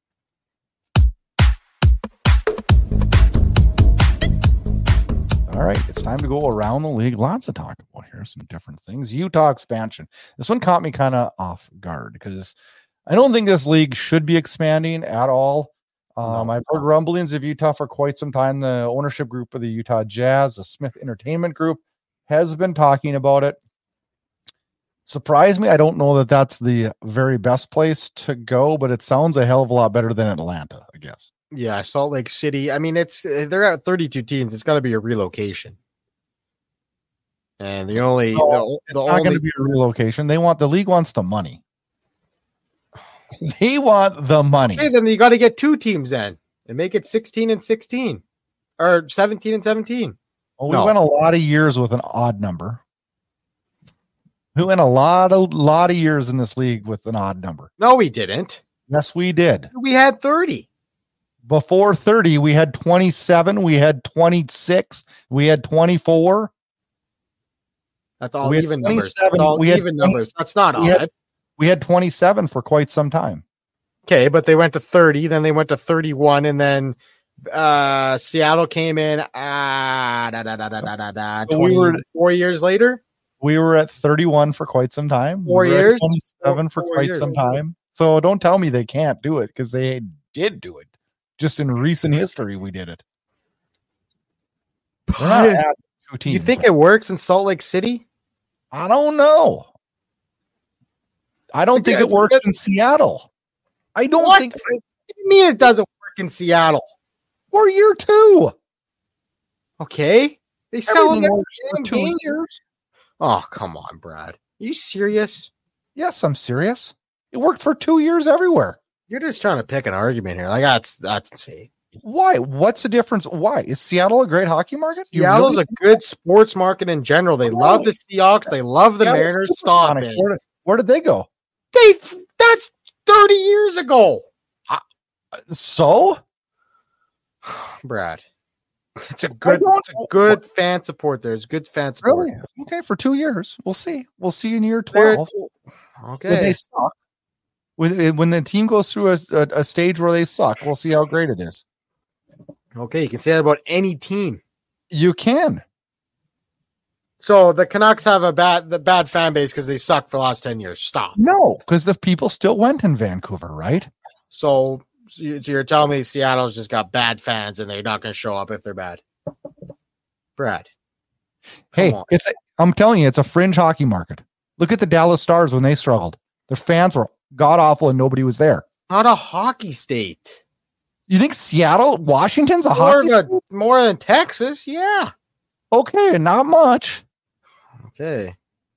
Speaker 1: All right, it's time to go around the league. Lots to talk about here. Some different things. Utah expansion. This one caught me kind of off guard because I don't think this league should be expanding at all. Um,
Speaker 2: No.
Speaker 1: I've heard rumblings of Utah for quite some time. The ownership group of the Utah Jazz, the Smith Entertainment Group, has been talking about it. Surprised me. I don't know that that's the very best place to go, but it sounds a hell of a lot better than Atlanta, I guess.
Speaker 2: Yeah, Salt Lake City. I mean, it's they're at thirty-two teams. It's got to be a relocation. And the only
Speaker 1: No,
Speaker 2: the,
Speaker 1: It's
Speaker 2: the
Speaker 1: not
Speaker 2: only
Speaker 1: going to be a relocation. They want the league wants the money. They want the money.
Speaker 2: okay, then you got to get two teams then and make it sixteen and sixteen or seventeen and seventeen.
Speaker 1: Well, we
Speaker 2: No.
Speaker 1: went a lot of years with an odd number. We went a lot of lot of years in this league with an odd number.
Speaker 2: No, we didn't.
Speaker 1: Yes, we did.
Speaker 2: We had thirty.
Speaker 1: Before thirty, we had twenty-seven, we had twenty-six, we had twenty-four.
Speaker 2: That's all
Speaker 1: We had
Speaker 2: even numbers.
Speaker 1: twenty-seven.
Speaker 2: That's all
Speaker 1: We had
Speaker 2: even numbers. That's not
Speaker 1: we
Speaker 2: odd.
Speaker 1: had- We had twenty-seven for quite some time.
Speaker 2: Okay, but they went to thirty, then they went to thirty-one, and then uh Seattle came in ah da, da, da, da, da, da, da,
Speaker 1: So we were-
Speaker 2: four years later.
Speaker 1: We were at thirty-one for quite some time.
Speaker 2: Four
Speaker 1: we were at
Speaker 2: years?
Speaker 1: twenty-seven for
Speaker 2: Four
Speaker 1: quite
Speaker 2: years.
Speaker 1: some time. So don't tell me they can't do it because they did do it. Just in recent history, we did it. We're not at two teams.
Speaker 2: You think it works in Salt Lake City?
Speaker 1: I don't know. I don't think
Speaker 2: Yeah,
Speaker 1: it works
Speaker 2: it's-
Speaker 1: in Seattle. I don't
Speaker 2: What?
Speaker 1: think
Speaker 2: What do you mean it doesn't work in Seattle?
Speaker 1: we're year two.
Speaker 2: Okay, they sell
Speaker 1: Everything
Speaker 2: every
Speaker 1: works for
Speaker 2: damn
Speaker 1: two
Speaker 2: game.
Speaker 1: years.
Speaker 2: Oh, come on, Brad. Are you serious?
Speaker 1: Yes, I'm serious. It worked for two years everywhere.
Speaker 2: You're just trying to pick an argument here. Like that's that's insane.
Speaker 1: Why? What's the difference? Why? Is Seattle a great hockey market? You
Speaker 2: Seattle's
Speaker 1: really-
Speaker 2: a good sports market in general. They love the Seahawks. They love the
Speaker 1: Seattle's
Speaker 2: Mariners. Stop
Speaker 1: supersonic.
Speaker 2: it.
Speaker 1: Where did, where did they go?
Speaker 2: They that's thirty years ago,
Speaker 1: So
Speaker 2: Brad. It's a good,
Speaker 1: don't-
Speaker 2: it's a good fan support. There's good fan support.
Speaker 1: really? Okay, for two years. We'll see. We'll see in year
Speaker 2: They're-
Speaker 1: twelve. When
Speaker 2: Okay.
Speaker 1: they suck. When, when the team goes through a, a, a stage where they suck, we'll see how great it is.
Speaker 2: Okay. You can say that about any team.
Speaker 1: You can.
Speaker 2: So the Canucks have a bad, the bad fan base because they suck for the last ten years. Stop.
Speaker 1: No, because the people still went in Vancouver, right?
Speaker 2: So, so you- so you're telling me Seattle's just got bad fans and they're not going to show up if they're bad, Brad?
Speaker 1: Hey,
Speaker 2: on.
Speaker 1: it's a, I'm telling you, it's a fringe hockey market. Look at the Dallas Stars when they struggled. Their fans were god awful and nobody was there.
Speaker 2: Not a hockey state.
Speaker 1: You think Seattle, Washington's a
Speaker 2: More
Speaker 1: hockey
Speaker 2: than,
Speaker 1: state?
Speaker 2: more than Texas. Yeah.
Speaker 1: Okay, not much.
Speaker 2: Okay.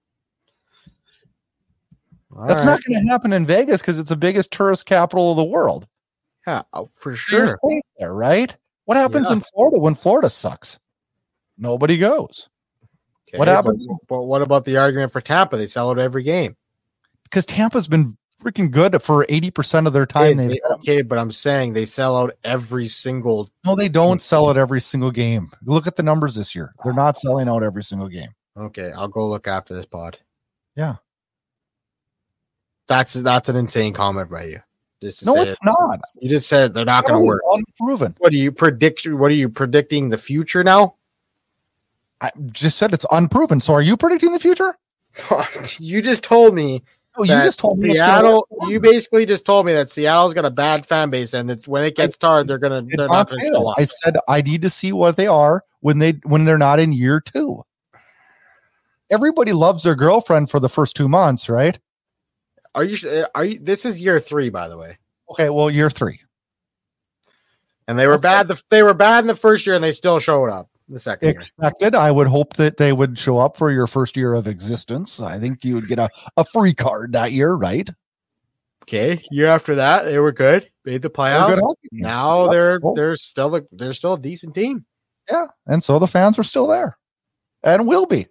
Speaker 2: All
Speaker 1: That's
Speaker 2: right.
Speaker 1: not going to happen in Vegas because it's the biggest tourist capital of the world.
Speaker 2: Yeah, oh, for
Speaker 1: You're
Speaker 2: sure.
Speaker 1: safe there, right? What happens
Speaker 2: Yeah.
Speaker 1: in Florida when Florida sucks? Nobody goes
Speaker 2: Okay,
Speaker 1: What happens-
Speaker 2: But, but what about the argument for Tampa? They sell out every game.
Speaker 1: because Tampa's been freaking good for eighty percent of their time.
Speaker 2: Okay,
Speaker 1: They've
Speaker 2: they- okay, but I'm saying they sell out every single.
Speaker 1: no, they don't sell it every single game. Look at the numbers this year. They're not selling out every single game.
Speaker 2: Okay, I'll go look after this pod.
Speaker 1: Yeah.
Speaker 2: That's that's an insane comment by you. Just to
Speaker 1: No,
Speaker 2: say
Speaker 1: it's
Speaker 2: it.
Speaker 1: not.
Speaker 2: You just said they're not going to work.
Speaker 1: Unproven.
Speaker 2: What do you predict? What are you predicting the future now?
Speaker 1: I just said it's unproven. So are you predicting the future?
Speaker 2: You just told me
Speaker 1: Oh, you
Speaker 2: that
Speaker 1: just told me it's gonna
Speaker 2: Seattle.
Speaker 1: work.
Speaker 2: You basically just told me that Seattle's got a bad fan base, and it's when it gets hard, they're gonna
Speaker 1: did
Speaker 2: they're
Speaker 1: not
Speaker 2: not
Speaker 1: say
Speaker 2: going to
Speaker 1: that.
Speaker 2: show up.
Speaker 1: I said I need to see what they are when they when they're not in year two. Everybody loves their girlfriend for the first two months, right?
Speaker 2: Are you? Are you? This is year three, by the way.
Speaker 1: Okay, well, year three.
Speaker 2: And they were
Speaker 1: Okay.
Speaker 2: bad. The, they were bad in the first year, and they still showed up the second year.
Speaker 1: Expected. I would hope that they would show up for your first year of existence. I think you would get a, a free card that year, right?
Speaker 2: Okay, year after that, they were good. Made the playoffs.
Speaker 1: They're good.
Speaker 2: Now
Speaker 1: Yep.
Speaker 2: they're
Speaker 1: Oh.
Speaker 2: they're still a, they're still a decent team.
Speaker 1: Yeah, and so the fans are still there, and will be.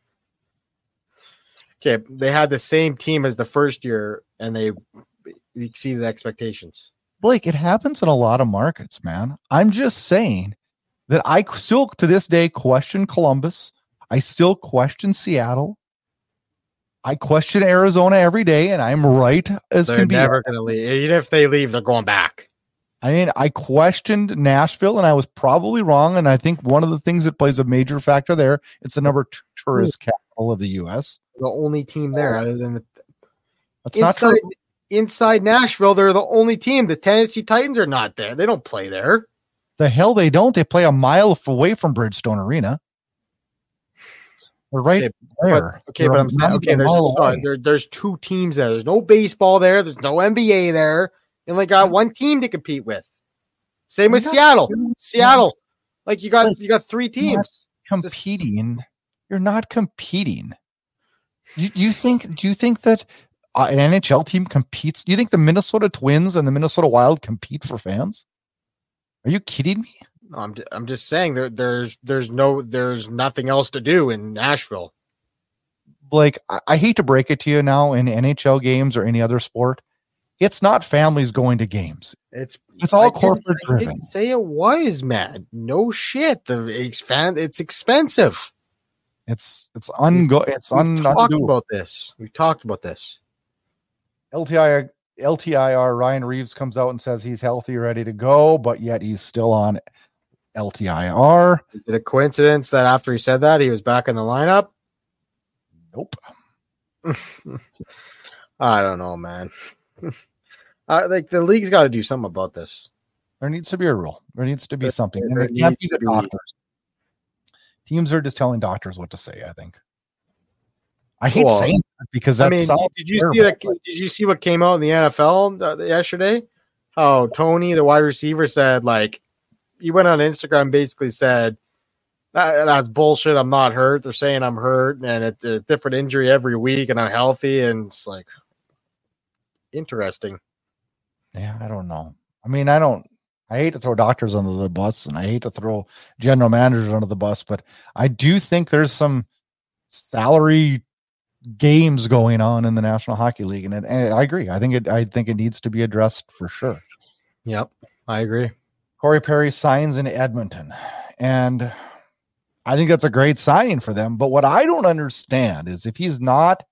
Speaker 2: Okay, they had the same team as the first year, and they exceeded expectations.
Speaker 1: Blake, it happens in a lot of markets, man. I'm just saying that I still, to this day, question Columbus. I still question Seattle. I question Arizona every day, and I'm right as
Speaker 2: They're
Speaker 1: can be.
Speaker 2: never going to leave. Even if they leave, they're going back.
Speaker 1: I mean, I questioned Nashville, and I was probably wrong. And I think one of the things that plays a major factor there, it's the number two tourist capital of the U S.
Speaker 2: The only team there, other than the
Speaker 1: That's not
Speaker 2: inside,
Speaker 1: true.
Speaker 2: inside Nashville, they're the only team. The Tennessee Titans are not there. They don't play there.
Speaker 1: The hell they don't. They play a mile away from Bridgestone Arena. They're right
Speaker 2: Okay,
Speaker 1: there.
Speaker 2: Okay,
Speaker 1: They're
Speaker 2: but I'm
Speaker 1: not
Speaker 2: saying,
Speaker 1: even
Speaker 2: okay,
Speaker 1: a
Speaker 2: there's
Speaker 1: mile
Speaker 2: sorry,
Speaker 1: away.
Speaker 2: there, there's two teams there. There's no baseball there. There's no N B A there. You only got one team to compete with. Same with
Speaker 1: You're not-
Speaker 2: Seattle.
Speaker 1: you're-
Speaker 2: Seattle, like you got
Speaker 1: Like,
Speaker 2: you got three
Speaker 1: you're not
Speaker 2: teams.
Speaker 1: competing. You're not competing. You, you think? Do you think that uh, an N H L team competes? Do you think the Minnesota Twins and the Minnesota Wild compete for fans? Are you kidding me?
Speaker 2: No, I'm ju- I'm just saying there there's there's no there's nothing else to do in Nashville.
Speaker 1: Like, I, I hate to break it to you now in N H L games or any other sport, it's not families going to games.
Speaker 2: It's
Speaker 1: It's all
Speaker 2: I didn't-
Speaker 1: corporate
Speaker 2: I
Speaker 1: driven.
Speaker 2: didn't say it was, man. No shit. The expand it's expensive.
Speaker 1: It's it's ungo. It's
Speaker 2: We
Speaker 1: un.
Speaker 2: talked
Speaker 1: undoable.
Speaker 2: about this. We talked about this.
Speaker 1: L T I L T I R Ryan Reeves comes out and says he's healthy, ready to go, but yet he's still on L T I R.
Speaker 2: Is it a coincidence that after he said that, he was back in the lineup?
Speaker 1: Nope.
Speaker 2: I don't know, man. I like the league's got to do something about this.
Speaker 1: There needs to be a rule. There needs to be
Speaker 2: There-
Speaker 1: something. And
Speaker 2: there
Speaker 1: it can't
Speaker 2: needs
Speaker 1: be the
Speaker 2: to be-
Speaker 1: doctors. Teams are just telling doctors what to say, I think. I hate
Speaker 2: Well,
Speaker 1: saying that because
Speaker 2: I
Speaker 1: that's
Speaker 2: mean, did you see that? Did you see what came out in the N F L th- yesterday? How Tony, the wide receiver, said like he went on Instagram, basically said that, that's bullshit. I'm not hurt. They're saying I'm hurt, and it's a different injury every week, and I'm healthy. And it's like interesting.
Speaker 1: Yeah, I don't know. I mean, I don't. I hate to throw doctors under the bus, and I hate to throw general managers under the bus, but I do think there's some salary games going on in the National Hockey League, and, it, and I agree. I think it. I think it needs to be addressed for sure.
Speaker 2: Yep, I agree.
Speaker 1: Corey Perry signs in Edmonton, and I think that's a great signing for them. But what I don't understand is if he's not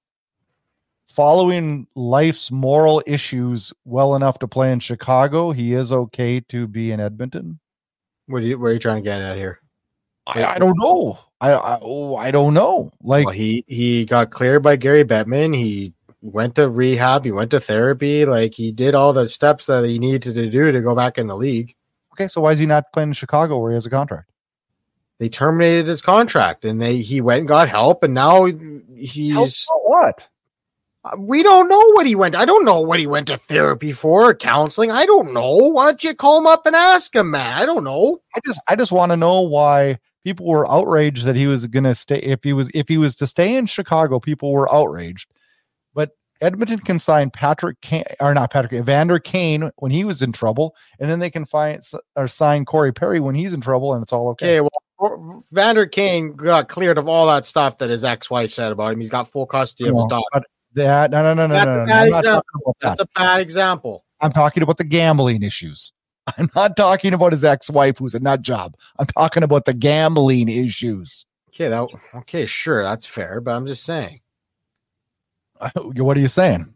Speaker 1: following life's moral issues well enough to play in Chicago, he is okay to be in Edmonton.
Speaker 2: What are you? What are you trying to get at here?
Speaker 1: I, I don't know. I I, oh, I don't know. Like,
Speaker 2: Well, he he got cleared by Gary Bettman. He went to rehab. He went to therapy. Like he did all the steps that he needed to do to go back in the league.
Speaker 1: okay, so why is he not playing in Chicago where he has a contract?
Speaker 2: They terminated his contract, and they he went and got help, and now he's.
Speaker 1: What?
Speaker 2: We don't know what he went. I don't know what he went to therapy for, or counseling. I don't know. Why don't you call him up and ask him, man? I don't know.
Speaker 1: I just I just want to know why people were outraged that he was going to stay. If he was if he was to stay in Chicago, people were outraged. But Edmonton can sign Patrick Kane, or not Patrick Evander Kane when he was in trouble, and then they can find or sign Corey Perry when he's in trouble, and it's all okay.
Speaker 2: Okay, well, Vander Kane got cleared of all that stuff that his ex-wife said about him. He's got full custody of his
Speaker 1: No,
Speaker 2: daughter.
Speaker 1: but that no no no no
Speaker 2: That's
Speaker 1: no,
Speaker 2: a
Speaker 1: no, no.
Speaker 2: bad
Speaker 1: I'm not
Speaker 2: example.
Speaker 1: talking about that.
Speaker 2: That's a bad example.
Speaker 1: I'm talking about the gambling issues. I'm not talking about his ex-wife who's a nut job. I'm talking about the gambling issues.
Speaker 2: Okay, that okay, sure, that's fair, but I'm just saying.
Speaker 1: What are you saying?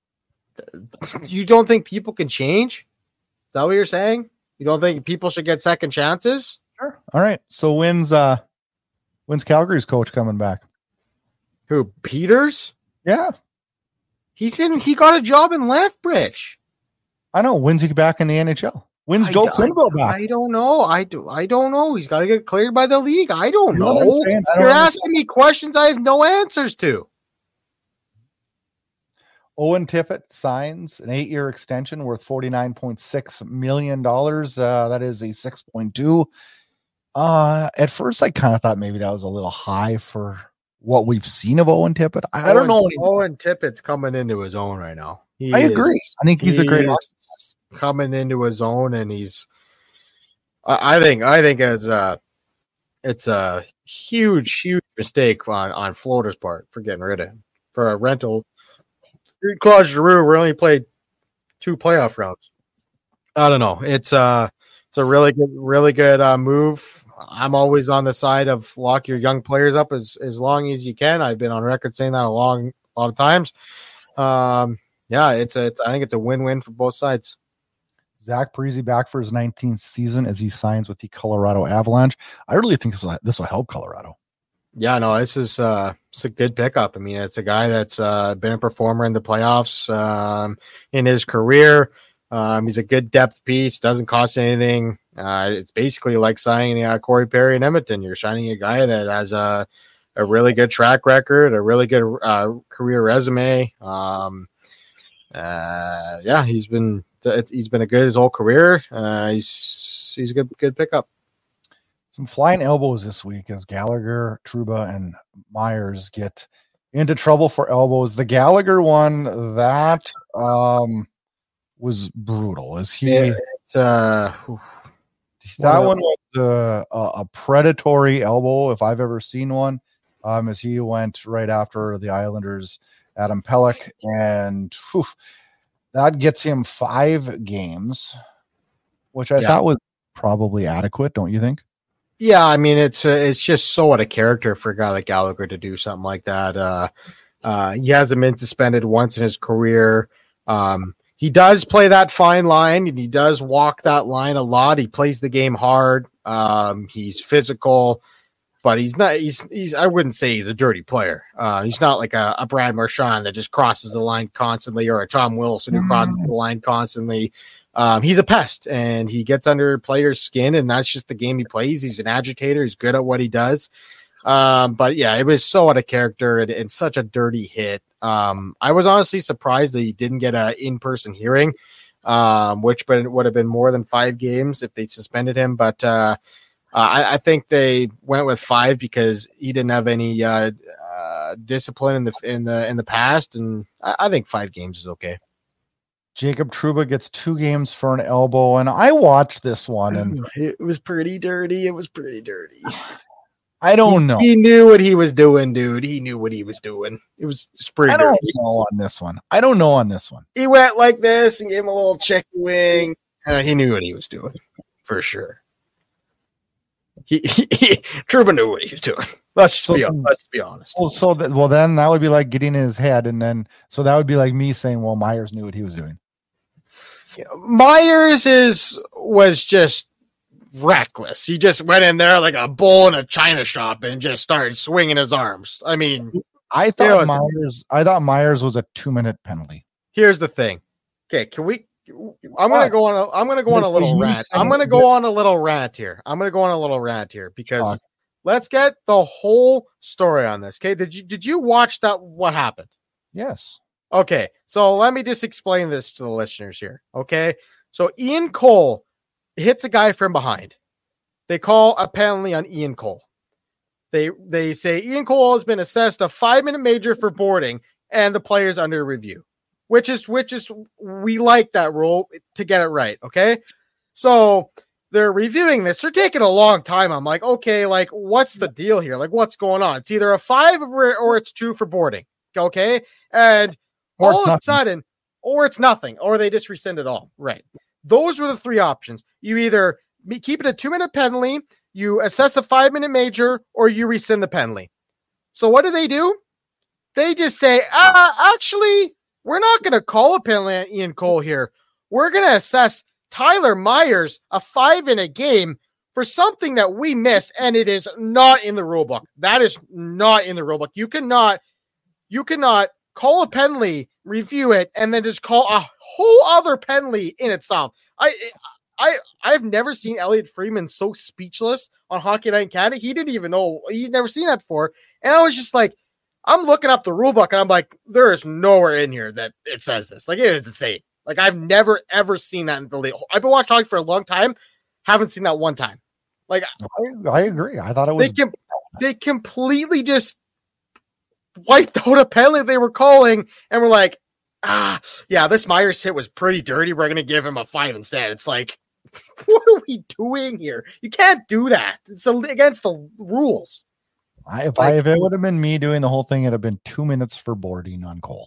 Speaker 2: You don't think people can change? Is that what you're saying? You don't think people should get second chances?
Speaker 1: Sure. All right. So when's uh when's Calgary's coach coming back?
Speaker 2: Who, Peters?
Speaker 1: Yeah,
Speaker 2: He's in. He got a job in Lethbridge.
Speaker 1: I know. When's he back in the N H L? When's
Speaker 2: I-
Speaker 1: Joe
Speaker 2: I-
Speaker 1: Quenneville back?
Speaker 2: I don't know. I do. I don't know. He's got to get cleared by the league. I don't
Speaker 1: You know what I'm
Speaker 2: know.
Speaker 1: saying? I don't
Speaker 2: You're
Speaker 1: understand.
Speaker 2: asking me questions I have no answers to.
Speaker 1: Owen Tippett signs an eight-year extension worth forty-nine point six million dollars. Uh, that is a six point two. Uh, at first, I kind of thought maybe that was a little high for what we've seen of Owen Tippett. I, I don't know.
Speaker 2: Owen Tippett's coming into his own right now. He
Speaker 1: I agree.
Speaker 2: Is,
Speaker 1: I think he's a great
Speaker 2: coming into his own, and he's. I, I think. I think as a, it's a huge, huge mistake on on Florida's part for getting rid of him for a rental. Claude Giroux, we only played two playoff rounds. I don't know. It's uh it's a really good, really good uh, move. I'm always on the side of lock your young players up as, as long as you can. I've been on record saying that a long a lot of times. Um, yeah, it's a, it's I think it's a win-win for both sides.
Speaker 1: Zach Parise back for his nineteenth season as he signs with the Colorado Avalanche. I really think this will this will help Colorado.
Speaker 2: Yeah, no, this is uh, it's a good pickup. I mean, it's a guy that's uh, been a performer in the playoffs um, in his career. Um, he's a good depth piece. Doesn't cost anything. Uh, it's basically like signing uh, Corey Perry in Edmonton. You're signing a guy that has a a really good track record, a really good uh, career resume. Um, uh, yeah, he's been he's been a good his whole career. Uh, he's he's a good good pickup.
Speaker 1: Some flying elbows this week as Gallagher, Trouba, and Myers get into trouble for elbows. The Gallagher one, that um, was brutal. Is he?
Speaker 2: Yeah, it's, uh,
Speaker 1: that one was uh, a, a predatory elbow, if I've ever seen one. Um, as he went right after the Islanders, Adam Pelech, and whew, that gets him five games, which I yeah. thought was probably adequate. Don't you think?
Speaker 2: Yeah, I mean, it's uh, it's just so out of character for a guy like Gallagher to do something like that. Uh, uh, he hasn't been suspended once in his career. Um, he does play that fine line, and he does walk that line a lot. He plays the game hard. Um, he's physical, but he's not. He's he's. I wouldn't say he's a dirty player. Uh, he's not like a, a Brad Marchand that just crosses the line constantly, or a Tom Wilson who crosses the line constantly. Um, he's a pest, and he gets under players' skin, and that's just the game he plays. He's an agitator. He's good at what he does. Um, but, yeah, it was so out of character and, and such a dirty hit. Um, I was honestly surprised that he didn't get an in-person hearing, um, which would have been more than five games if they suspended him. But uh, I, I think they went with five because he didn't have any uh, uh, discipline in the in the in the past, and I, I think five games is okay.
Speaker 1: Jacob Trouba gets two games for an elbow, and I watched this one, and
Speaker 2: it was pretty dirty. It was pretty dirty.
Speaker 1: I don't know.
Speaker 2: He knew what he was doing, dude. He knew what he was doing. It was pretty
Speaker 1: I don't
Speaker 2: dirty.
Speaker 1: know on this one. I don't know on this one.
Speaker 2: He went like this and gave him a little chicken wing. Uh, he knew what he was doing, for sure. He, he, he Trouba knew what he was doing. Let's just so, be let's be honest.
Speaker 1: Well, so that well, then that would be like getting in his head, and then so that would be like me saying, "Well, Myers knew what he was doing."
Speaker 2: Myers is was just reckless. He just went in there like a bull in a china shop and just started swinging his arms. I mean,
Speaker 1: I thought Myers. I thought Myers was a two-minute penalty.
Speaker 2: Here's the thing. Okay, can we? I'm gonna go on. A, I'm gonna go on a little rant. I'm gonna go on a little rant here. I'm gonna go on a little rant here because let's get the whole story on this. Okay, did you did you watch that? What happened?
Speaker 1: Yes.
Speaker 2: Okay, so let me just explain this to the listeners here, okay? So Ian Cole hits a guy from behind. They call a penalty on Ian Cole. They they say Ian Cole has been assessed a five-minute major for boarding, and the player's under review, which is, which is we like that rule to get it right, okay? So they're reviewing this. They're taking a long time. I'm like, okay, like, what's the deal here? Like, what's going on? It's either a five or, or it's two for boarding, okay? And
Speaker 1: Or
Speaker 2: all of a sudden, or it's nothing, or they just rescind it all. Right. Those were the three options. You either keep it a two-minute penalty, you assess a five-minute major, or you rescind the penalty. So what do they do? They just say, uh, actually, we're not going to call a penalty on Ian Cole here. We're going to assess Tyler Myers a five-minute game for something that we missed, and it is not in the rule book. That is not in the rule book. You cannot, you cannot call a penalty, review it, and then just call a whole other penalty in itself. I, I, I've never seen Elliot Friedman so speechless on Hockey Night in Canada. He didn't even know. He'd never seen that before. And I was just like, I'm looking up the rule book and I'm like, there is nowhere in here that it says this. Like, it is insane. Like, I've never, ever seen that in the league. I've been watching hockey for a long time. Haven't seen that one time. Like,
Speaker 1: I, I agree. I thought it was.
Speaker 2: They, com- they completely just wiped out a penalty they were calling and were like, ah, yeah, this Myers hit was pretty dirty. We're going to give him a five instead. It's like, what are we doing here? You can't do that. It's against the rules.
Speaker 1: I, if
Speaker 2: like,
Speaker 1: I if it would have been me doing the whole thing, it'd have been two minutes for boarding on Cole.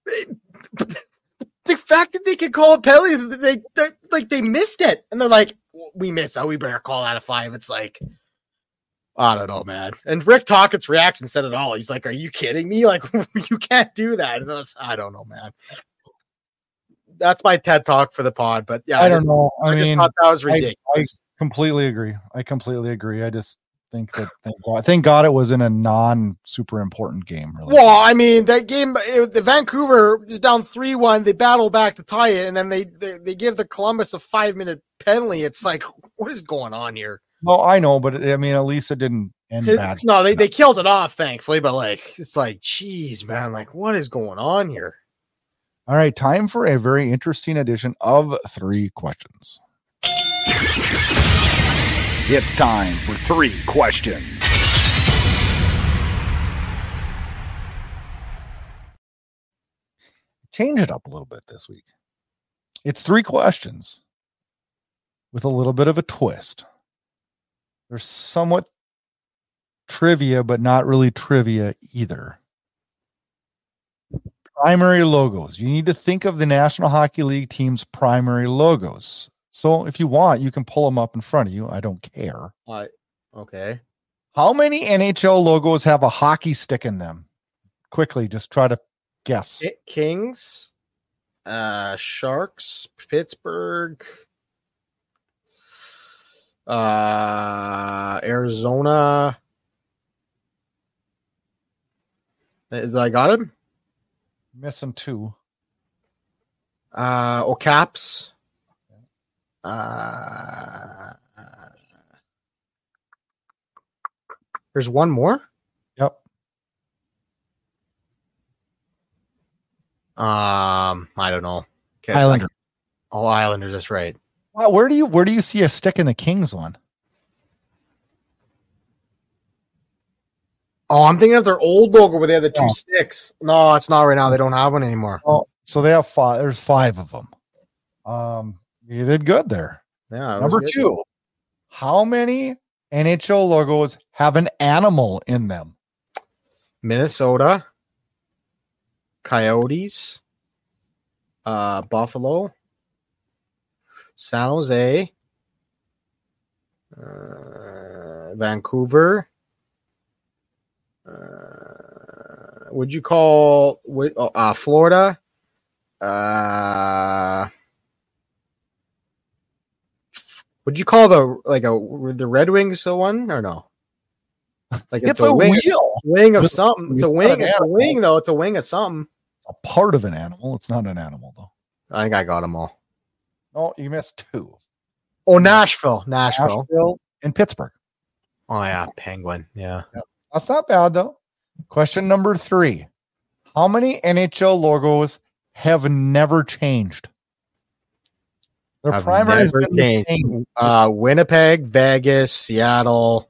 Speaker 2: The fact that they could call a penalty, they, they like they missed it, and they're like, "We missed that. We better call out of five." It's like, I don't know, man. And Rick Tocchet's reaction said it all. He's like, "Are you kidding me? Like, you can't do that." And I, was, I don't know, man. That's my TED talk for the pod. But yeah,
Speaker 1: I don't know. I,
Speaker 2: I
Speaker 1: mean,
Speaker 2: just thought that was ridiculous.
Speaker 1: I, I completely agree. I completely agree. I just. Think that thank God, thank God it was in a non super important game. Really.
Speaker 2: Well, I mean that game, it, the Vancouver is down three one. They battle back to tie it, and then they, they they give the Columbus a five minute penalty. It's like, what is going on here?
Speaker 1: No, I know, but I mean, at least it didn't end
Speaker 2: it,
Speaker 1: bad.
Speaker 2: No, they, they killed it off, thankfully. But like, it's like, geez, man, like, what is going on here?
Speaker 1: All right, time for a very interesting edition of Three Questions.
Speaker 3: It's time for Three Questions.
Speaker 1: Change it up a little bit this week. It's three questions with a little bit of a twist. They're somewhat trivia, but not really trivia either. Primary logos. You need to think of the National Hockey League team's primary logos. So if you want, you can pull them up in front of you. I don't care.
Speaker 2: Uh, okay.
Speaker 1: How many N H L logos have a hockey stick in them? Quickly, just try to guess.
Speaker 2: Kings, uh, Sharks, Pittsburgh, uh, Arizona. Is I got him?
Speaker 1: Missing two.
Speaker 2: Uh, oh, Caps. Uh, there's one more.
Speaker 1: Yep.
Speaker 2: Um, I don't know. Okay,
Speaker 1: Islander.
Speaker 2: Oh, Islanders. That's right.
Speaker 1: Wow, where do you where do you see a stick in the Kings one?
Speaker 2: Oh, I'm thinking of their old logo where they have the two
Speaker 1: Yeah.
Speaker 2: sticks. No, it's not right now. They don't have one anymore.
Speaker 1: Oh, so they have five. There's five of them. Um, you did good there.
Speaker 2: Yeah.
Speaker 1: Number two. How many N H L logos have an animal in them?
Speaker 2: Minnesota, Coyotes, uh, Buffalo, San Jose, uh, Vancouver. Uh, would you call would, oh, uh, Florida? Uh, would you call the like a the Red Wings the one or no? Like
Speaker 1: It's a
Speaker 2: wing,
Speaker 1: wheel.
Speaker 2: wing of something. It's a
Speaker 1: It's not
Speaker 2: wing.
Speaker 1: an
Speaker 2: It's a
Speaker 1: animal.
Speaker 2: wing though. It's a wing of something.
Speaker 1: A part of an animal. It's not an animal though.
Speaker 2: I think I got them all.
Speaker 1: No, you missed two.
Speaker 2: Oh, Nashville, Nashville.
Speaker 1: Nashville and Pittsburgh.
Speaker 2: Oh yeah, Penguin. Yeah.
Speaker 1: That's not bad though. Question number three. How many N H L logos have never changed? Their
Speaker 2: Have
Speaker 1: primary has
Speaker 2: never
Speaker 1: been the
Speaker 2: changed.
Speaker 1: same.
Speaker 2: Uh, Winnipeg, Vegas, Seattle,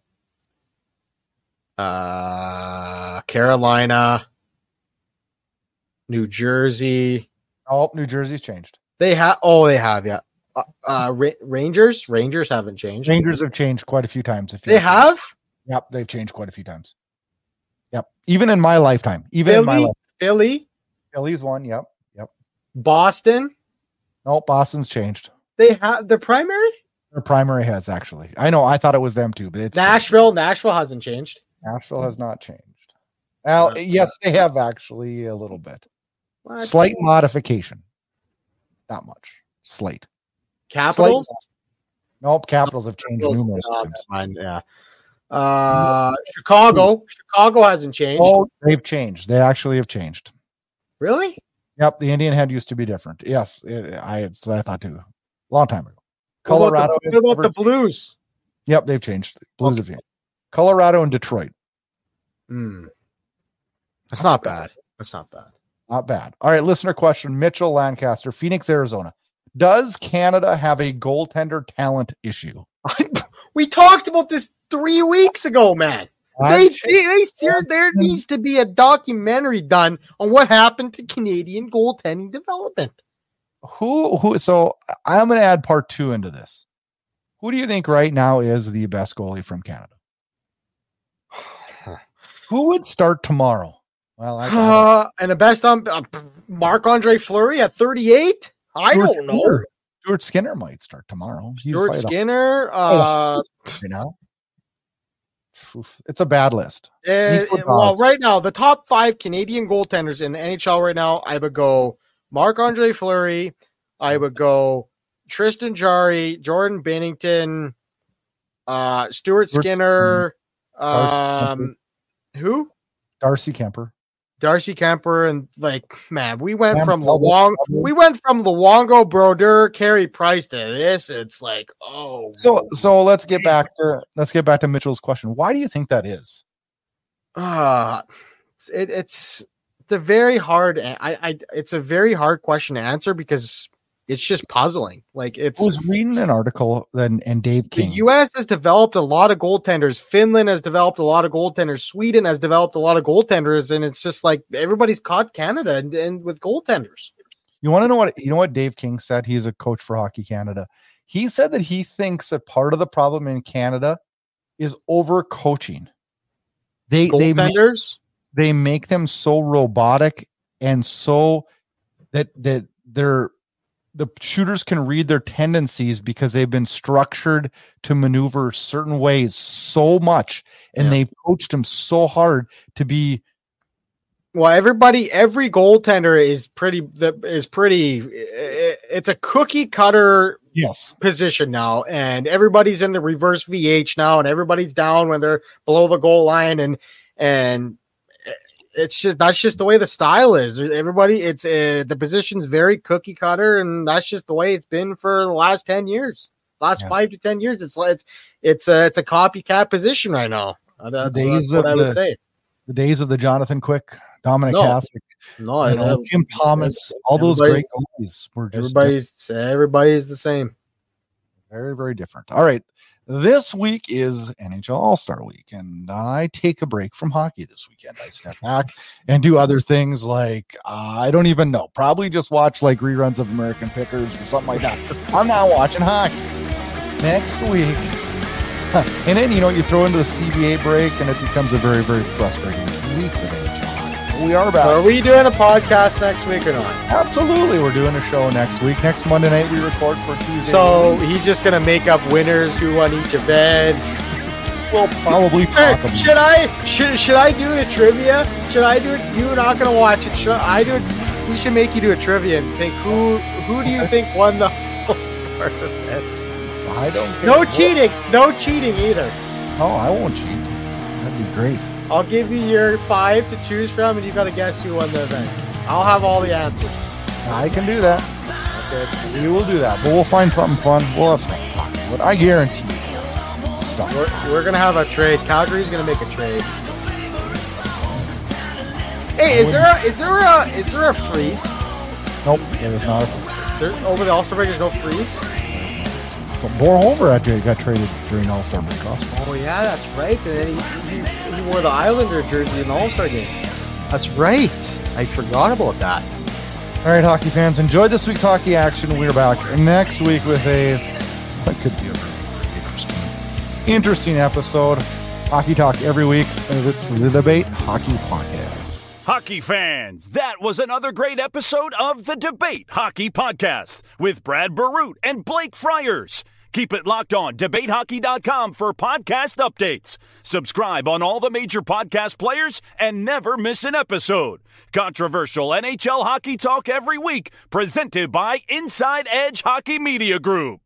Speaker 2: uh, Carolina, New Jersey.
Speaker 1: Oh, New Jersey's changed.
Speaker 2: They have. Oh, they have. Yeah. Uh, uh Ra- Rangers. Rangers haven't changed.
Speaker 1: Rangers have changed quite a few times. If you
Speaker 2: They have.
Speaker 1: Yep, they've changed quite a few times. Yep, even in my lifetime. Even in my
Speaker 2: Philly,
Speaker 1: life.
Speaker 2: Philly,
Speaker 1: Philly's one. Yep, yep.
Speaker 2: Boston.
Speaker 1: No, Boston's changed.
Speaker 2: They have the primary.
Speaker 1: Their primary has actually. I know. I thought it was them too, but it's
Speaker 2: Nashville. Nashville hasn't changed.
Speaker 1: Nashville has not changed. Well,
Speaker 2: Uh,
Speaker 1: yes, they have actually a little bit.
Speaker 2: What?
Speaker 1: Slight modification. Not much. Slight.
Speaker 2: Capitals.
Speaker 1: Slight- Nope. Capitals have changed
Speaker 2: Capitals,
Speaker 1: numerous
Speaker 2: uh,
Speaker 1: times.
Speaker 2: fine, yeah. Uh, Chicago. Chicago hasn't changed.
Speaker 1: Oh, they've changed. They actually have changed.
Speaker 2: Really?
Speaker 1: Yep. The Indian head used to be different. Yes, it, I. So I thought too. Long time ago.
Speaker 2: What about
Speaker 1: Colorado.
Speaker 2: the- What about the Blues?
Speaker 1: Yep, they've changed. Blues
Speaker 2: Okay.
Speaker 1: have changed. Colorado and Detroit.
Speaker 2: Hmm. That's not bad. That's not bad.
Speaker 1: Not bad. All right, listener question. Mitchell Lancaster, Phoenix, Arizona. Does Canada have a goaltender talent issue?
Speaker 2: We talked about this three weeks ago, man. They, they, they, there, there needs to be a documentary done on what happened to Canadian goaltending development.
Speaker 1: Who, who, so I'm going to add part two into this. Who do you think right now is the best goalie from Canada? Who would start tomorrow? Well, I
Speaker 2: uh, and the best on uh, Marc-Andre Fleury at thirty-eight? I
Speaker 1: Stuart
Speaker 2: don't know.
Speaker 1: Skinner. Stuart Skinner might start tomorrow. He's
Speaker 2: Stuart Skinner. Uh,
Speaker 1: you know, it's a bad list.
Speaker 2: Uh, well, right now, the top five Canadian goaltenders in the N H L right now, I would go Marc-Andre Fleury. I would go Tristan Jarry, Jordan Binnington, uh, Stuart Skinner. Um, who?
Speaker 1: Darcy Kemper.
Speaker 2: Darcy Kemper, and like, man, we went Sam from Luongo, we went from Luongo, Brodeur, Carey Price to this. It's like, oh,
Speaker 1: so so let's get back to let's get back to Mitchell's question. Why do you think that is?
Speaker 2: Uh it's it, it's it's a very hard. I, I it's a very hard question to answer because it's just puzzling. Like it's.
Speaker 1: I was reading an article then, and Dave King.
Speaker 2: The U S has developed a lot of goaltenders. Finland has developed a lot of goaltenders. Sweden has developed a lot of goaltenders, and it's just like everybody's caught Canada and, and with goaltenders.
Speaker 1: You want to know what you know? What Dave King said? He's a coach for Hockey Canada. He said that he thinks that part of the problem in Canada is over coaching. They
Speaker 2: goaltenders
Speaker 1: they make, they make them so robotic and so that that they're. The shooters can read their tendencies because they've been structured to maneuver certain ways so much, and yeah. they've coached them so hard to be.
Speaker 2: Well, everybody, every goaltender is pretty, is pretty, it's a cookie cutter
Speaker 1: yes.
Speaker 2: position now. And everybody's in the reverse V H now, and everybody's down when they're below the goal line. And, and, It's just that's just the way the style is. Everybody, it's uh, the position's very cookie cutter, and that's just the way it's been for the last ten years, last yeah. five to ten years. It's it's it's a it's a copycat position right now. That's,
Speaker 1: days
Speaker 2: that's what I would
Speaker 1: the,
Speaker 2: say.
Speaker 1: The days of the Jonathan Quick, Dominic
Speaker 2: no.
Speaker 1: Hasek,
Speaker 2: no,
Speaker 1: you know, Jim Thomas, all those great goalies were just
Speaker 2: everybody's different. Everybody's the same.
Speaker 1: Very very different. All right. This week is N H L All-Star Week, and I take a break from hockey this weekend. I step back and do other things like, uh, I don't even know, probably just watch like reruns of American Pickers or something like that. I'm not watching hockey. Next week, and then, you know, you throw into the C B A break, and it becomes a very, very frustrating two weeks of N H L hockey. We are back.
Speaker 2: So are we doing a podcast next week or not?
Speaker 1: Absolutely. We're doing a show next week. Next Monday night, we record for Tuesday.
Speaker 2: So he's just going to make up winners who won each event.
Speaker 1: We'll probably talk about
Speaker 2: Should I should should I do a trivia? Should I do it? You're not going to watch it. Should I do it? We should make you do a trivia and think who who do you think won the All-Star events?
Speaker 1: I don't care.
Speaker 2: No cheating. No cheating either.
Speaker 1: No, I won't cheat. That'd be great.
Speaker 2: I'll give you your five to choose from, and you got to guess who won the event. I'll have all the answers.
Speaker 1: I can do that.
Speaker 2: Okay.
Speaker 1: We will do that, but we'll find something fun. We'll have stuff. But I guarantee you, stuff.
Speaker 2: We're, we're gonna have a trade. Calgary's gonna make a trade. Hey, is there a is there a is there a freeze?
Speaker 1: Nope, there is not a freeze.
Speaker 2: There, over the All-Star break, there's no freeze.
Speaker 1: But Boerhofer actually got traded during All-Star break also.
Speaker 2: Oh yeah, that's right. And then he, he, he wore the Islander jersey in the All-Star game. That's right. I forgot about that.
Speaker 1: All right, hockey fans, enjoy this week's hockey action. We're back next week with a what could be a very interesting, interesting episode. Hockey talk every week. It's the Debate Hockey Podcast.
Speaker 3: Hockey fans, that was another great episode of the Debate Hockey Podcast with Brad Berute and Blake Friars. Keep it locked on debate hockey dot com for podcast updates. Subscribe on all the major podcast players and never miss an episode. Controversial N H L hockey talk every week, presented by Inside Edge Hockey Media Group.